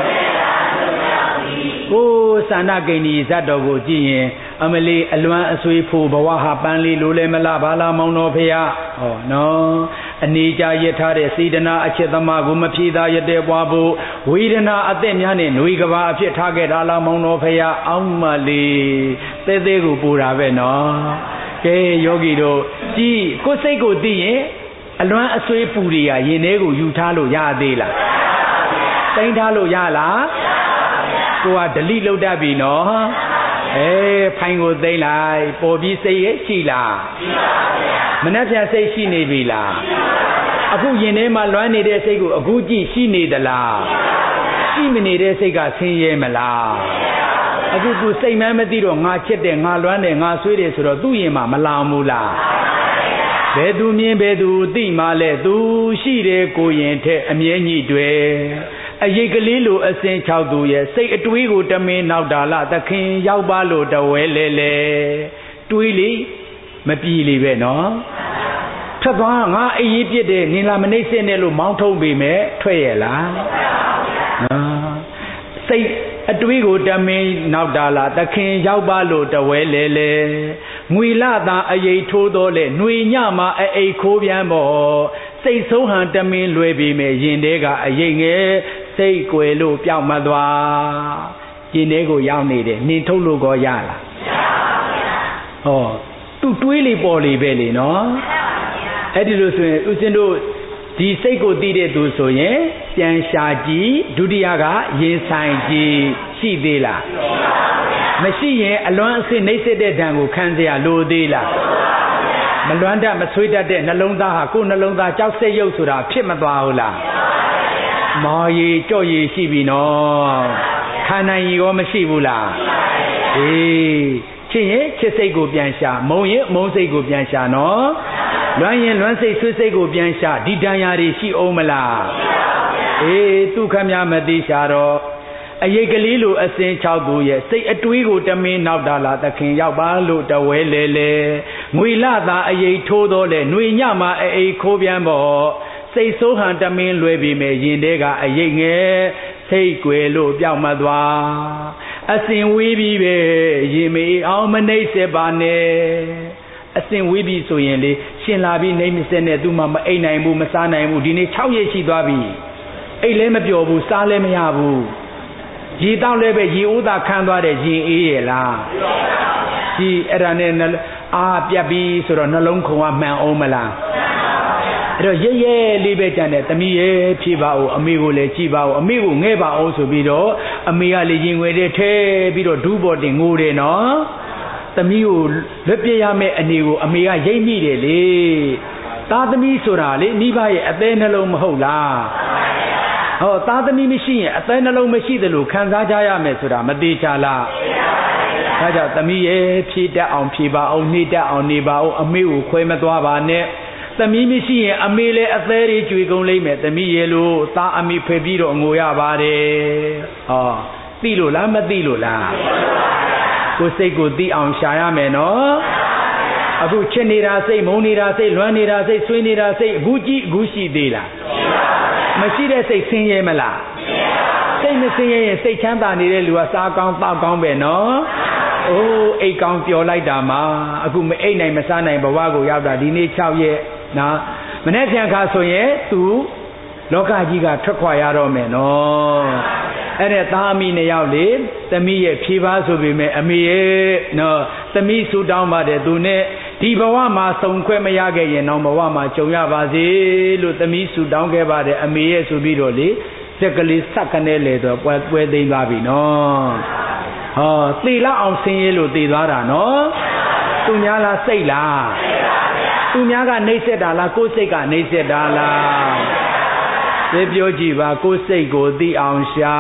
ကိုသန္နကိဏီဇတ်တော်ကိုကြည့်ရင်အမလီအလွမ်းအဆွေးဖို့ဘဝဟာပန်းလေးလိုလဲမလားဘာလားမောင်တော်ဖေယဟောနော်အနေကြရထားတဲ့စေတနာအချက်သမားကိုမဖြေသာရတဲ့ပွားဖို့ဝေဒနာအသက်များနဲ့ຫນွေကဘာအဖြစ်ထားခဲ့တာလားမောင်တော်ဖေယအောင်းမလေးသေးသေးကိုပူတာပဲနော်ကဲယောဂီတို့ကြည့်ကိုစိတ်ကိုသိရင်အလွမ်းအဆွေးပူတွေကရင်ထဲကိုယူထားလို့ရသေးလားတိမ့်ထားလို့ရလားကိုကဒလိလုတ်တတ်ပြီနော်အေးဖိုင်ကိုသိမ့်လိုက်ပေါ်ပြီးစိတ်ရဲ့ရှိလားရှိပါဗျာမနှက်ဖြန်စိတ်ရှိနေပြီလားအခုရင်ထဲမှာလွမ်းနေတဲ့စိတ်ကိုအခုကြည့်ရှိနေသလားရှိမနေတဲ့စိတ်ကဆင်းရဲမလားအခုသူစိတ်မှန်းမသိတော့ငါချစ်တယ်ငါလွမ်းတယ်ငါဆွေးတယ်ဆိုတော့သူ့ရင်မှာမလောင်ဘူးလားဘယ်သူမြင်ဘယ်သူသိမှလဲသူရှိတယ်ကိုရင်ထက်အမြဲညှိတွေအရိတ်ကလေးလိုအစင်၆သူရဲ့စိတ်အတွေးကိုတမင်းနောက်တာလားသခင်ရောက်ပါလို့တဝဲလဲလဲတွေးလေမပြေလေပဲနော်ထွက်သွားငါအေးရေးပြစ်တယ်နင်လာမနှိမ့်စင်းနဲ့လို့မောင်းထုံးပေမဲ့ထွက်ရလားနော်စိတ်အတွေးကိုတမင်းနောက်တာလားသခင်ရောက်ပါလို့တဝဲလဲလဲငွေလာသာအရိတ်ထိုးတော့လေຫນွေညမှာအအိတ်ခိုးပြန်ပေါ့စိတ်ဆုံးဟန်တမင်းလွယ်ပြီမဲ့ရင်တဲကအရိတ်ငယ်စိတ်ကွယ်လို့ပြောက်မသွားရင်ထဲကိုရောက်နေတယ်နင်ထုတ်လို့ကောရလားမရပါဘူးဟောသူတွေးလေပေါ်လေပဲလေနော်အဲ့ဒီလိုဆိုရင်ဦးဇင်းတို့ဒီစိတ်ကိုသိတဲ့သူဆိုရင်ပြန်ရှာကြည့်ဒုတိယကရင်ဆိုင်ကြည့်ရှိသေးလားမရှိရင်အလွမ်းအစစ်နှိမ့်စစ်တဲ့ဓာတ်ကိုခံเสียလိုသေးလားမလွမ်းတတ်မဆွေးတတ်တဲ့နှလုံးသားဟာကိုယ်နှလုံးသားကြောက်စိတ်ရုပ်ဆိုတာဖြစ်မသွားဘူးလားမော်ရီကြော့ရီရှိပြီနော်ခန္ဓာကြီးရောမရှိဘူးလားအေးချစ်ရင်ချစ်စိတ်ကိုပြန်ရှာမုံရင်မုံစိတ်ကိုပြန်ရှာနော်လွမ်းရင်လွမ်းစိတ်ဆွေးစိတ်ကိုပြန်ရှာဒီတန်ရာတွေရှိအောင်မလားအေးသူခမများမသိရှာတော့အရိတ်ကလေးလိုအစင်၆သူရဲ့စိတ်အတွေးကိုတမင်းနောက်တာလားသခင်ရောက်ပါလို့တဝဲလဲလဲငွေလာသာအရိတ်ထိုးတော့လေຫນွေညမှာအိတ်ခိုးပြန်ပေါ့စိတ်ဆိုးဟန်တမင်းလွယ်ပြီမဲ့ရင်တဲကအရိတ်ငယ်စိတ်ကွယ်လို့ပြောက်မသွားအစင်ဝေးပြီးပဲရင်မေးအောင်မနှိမ့်ဆက်ပါနဲ့အစင်ဝေးပြီးဆိုရင်လေရှင်လာပြီးနှိမ့်မဆက်နဲ့သူမှမအိတ်နိုင်ဘူးမစားနိုင်ဘူးဒီနေ့၆ရက်ရှိသွားပြီအိတ်လည်းမပျော်ဘူးစားလည်းမရဘူးရေတောက်လည်းပဲရေဦးသာခမ်းသွားတဲ့ရင်အေးရဲ့လားဒီအဲ့ဒါနဲ့အာပြတ်ပြီးဆိုတော့နှလုံးခုံကမှန်အောင်မလားအဲ့တော့ရဲရဲလေးပဲကြံတဲ့သမီးရဲ့ဖြေပါဦးအမေကိုလည်းကြည်ပါဦးအမေကိုငဲပါအောင်ဆိုပြီးတော့အမေကလည်းရင်ွယ်တဲ့ထဲပြီးတော့ဒူးပေါ်တင်ငိုတယ်နော်သမီးကိုလွတ်ပြရမယ့်အနေကိုအမေကရိပ်မိတယ်လေသားသမီးဆိုတာလေမိဘရဲ့အသေးနှလုံးမဟုတ်လားဟောသားသမီးမရှိရင်အသေးနှလုံးမရှိသလိုခံစားကြရမယ်ဆိုတာမသေးချလားဒါကြောင့်သမီးရဲ့ဖြေတတ်အောင်ဖြေပါအောင်နေတတ်အောင်နေပါအောင်အမေကိုခွဲမသွားပါနဲ့သမီးမရှိရင်အမေလည်းအသေးလေးကြွေကုန်လိမ့်မယ်သမီးရဲ့လို့သားအမေဖယ်ပြီးတော့ငိုရပါတယ်ဟောသိလို့လားမသိလို့လားကိုယ်စိတ်ကိုသိအောင်ရှာရမယ်နော်အခုချစ်နေတာစိတ်မုန်းနေတာစိတ်လွမ်းနေတာစိတ်ဆွေးနေတာစိတ်အခုကြည့်အခုရှိသေးလားမရှိတဲ့စိတ်ဆင်းရဲမလားစိတ်မဆင်းရဲရင်စိတ်ချမ်းသာနေတဲ့လူကစားကောင်းတောက်ကောင်းပဲနော်အိုးအိတ်ကောင်းပျော်လိုက်တာမှာအခုမအိတ်နိုင်မစားနိုင်ဘဝကိုရောက်တာဒီနေ့၆ရက်နော်မနေ့ပြန်ခါဆိုရင်သူလောကကြီးကထွက်ခွာရတော့မယ်နော်အဲ့ဒါသားအမိနှစ်ယောက်လေသမီးရဲ့ဖြေပါဆိုပေမဲ့အမေရဲ့နော်သမီးဆူတောင်းပါတယ်သူနဲ့ဒီဘဝမှာစုံခွဲမရခဲ့ရင်တော့ဘဝမှာကြုံရပါစေလို့သမီးဆူတောင်းခဲ့ပါတယ်အမေရဲ့ဆိုပြီးတော့လေစက်ကလေးစက်ကနေလေတော့ပွဲပွဲသိမ်းသွားပြီနော်ဟောသေလောက်အောင်ဆင်းရဲလို့သေသွားတာနော်သူများလားစိတ်လားသူများကနှိမ့်ဆက်တာလားကိုယ်စိတ်ကနှိမ့်ဆက်တာလားသိပြောကြည့်ပါကိုယ်စိတ်ကိုသိအောင်ရှာ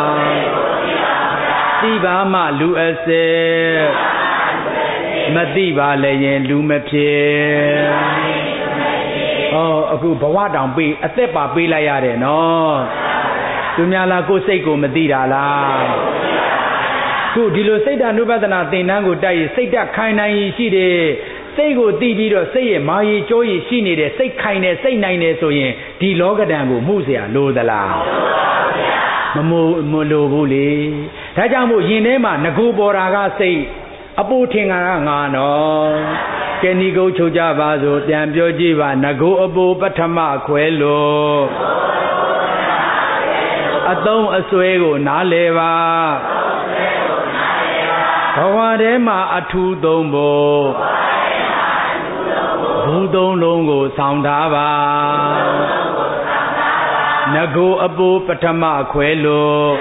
သိပါမှလူအစစ်မသိပါလည်းရင်လူမဖြစ်ဟောအခုဘဝတောင်ပေးအသက်ပါပေးလိုက်ရတယ်နော်သူများလားကိုယ်စိတ်ကိုမသိတာလားခုဒီလိုစိတ်ဓာတ် ानु ပဒနာသင်တန်းကိုတိုက်ရင်စိတ်ဓာတ်ခိုင်နိုင်ရှိတယ်စိတ်ကိုသိပြီးတော့စိတ်ရဲ့မာရီကြိုးရည်ရှိနေတယ်စိတ်ခိုင်တယ်စိတ်နိုင်တယ်ဆိုရင်ဒီလောကဓာတ်ကိုမှုเสียလိုသလားမမို့မလိုဘူးလေဒါကြောင့်မို့ယင်ထဲမှာငကိုပေါ်တာကစိတ်အပူထင်တာကငါနော်ကဲဒီကုတ်ချုပ်ကြပါစို့ပြန်ပြောကြည့်ပါငကိုအပူပထမခွဲလို့အသုံးအစွဲကိုနားလဲပါဘဝထဲမှာအထူးသုံးဖို့ဘူးသုံးလုံးကိုဆောင်ထားပါငကိုအပူပထမခွဲလို့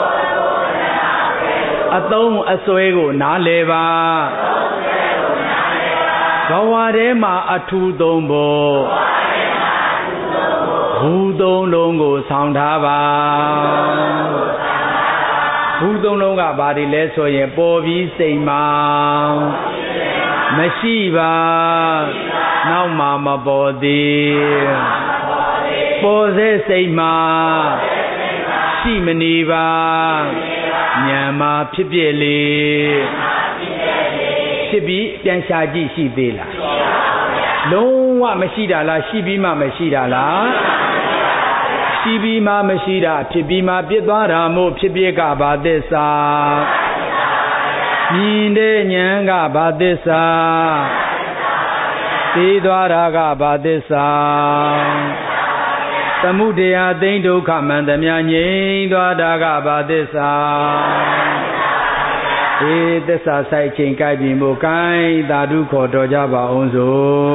အသုံးအစွဲကိုနားလဲပါဘဝထဲမှာအထူးသုံးဖို့ဘူးသုံးလုံးကိုဆောင်ထားပါဘူးသုံးလုံးကဘာတွေလဲဆိုရင်ပေါ်ပြီးစိတ်မှာမရှိပါနောက်မှမပေါ်သေးပေါ်စေစိတ်မှာရှိမနေပါဉာဏ်မှာဖြစ်ပြလေဖြစ်ပြီးပြန်ရှာကြည့်ရှိသေးလားလုံးဝမရှိတာလားရှိပြီးမှမရှိတာလားရှိပြီးမှမရှိတာဖြစ်ပြီးမှပြစ်သွားတာမို့ဖြစ်ပြကဘာသစ္စာမြင်တဲ့ဉာဏ်ကဘာသစ္စာသိသွားတာကဘာသစ္စာသမုဒယသိဒုက္ခမန္တမြငြိမ်းသွားတာကဘာသစ္စာအေးသစ္စာဆိုင်ချိန်ကြိုက်ပြီမို့ကိုင်းသာဓုခေါ်တော်ကြပါအောင်စို့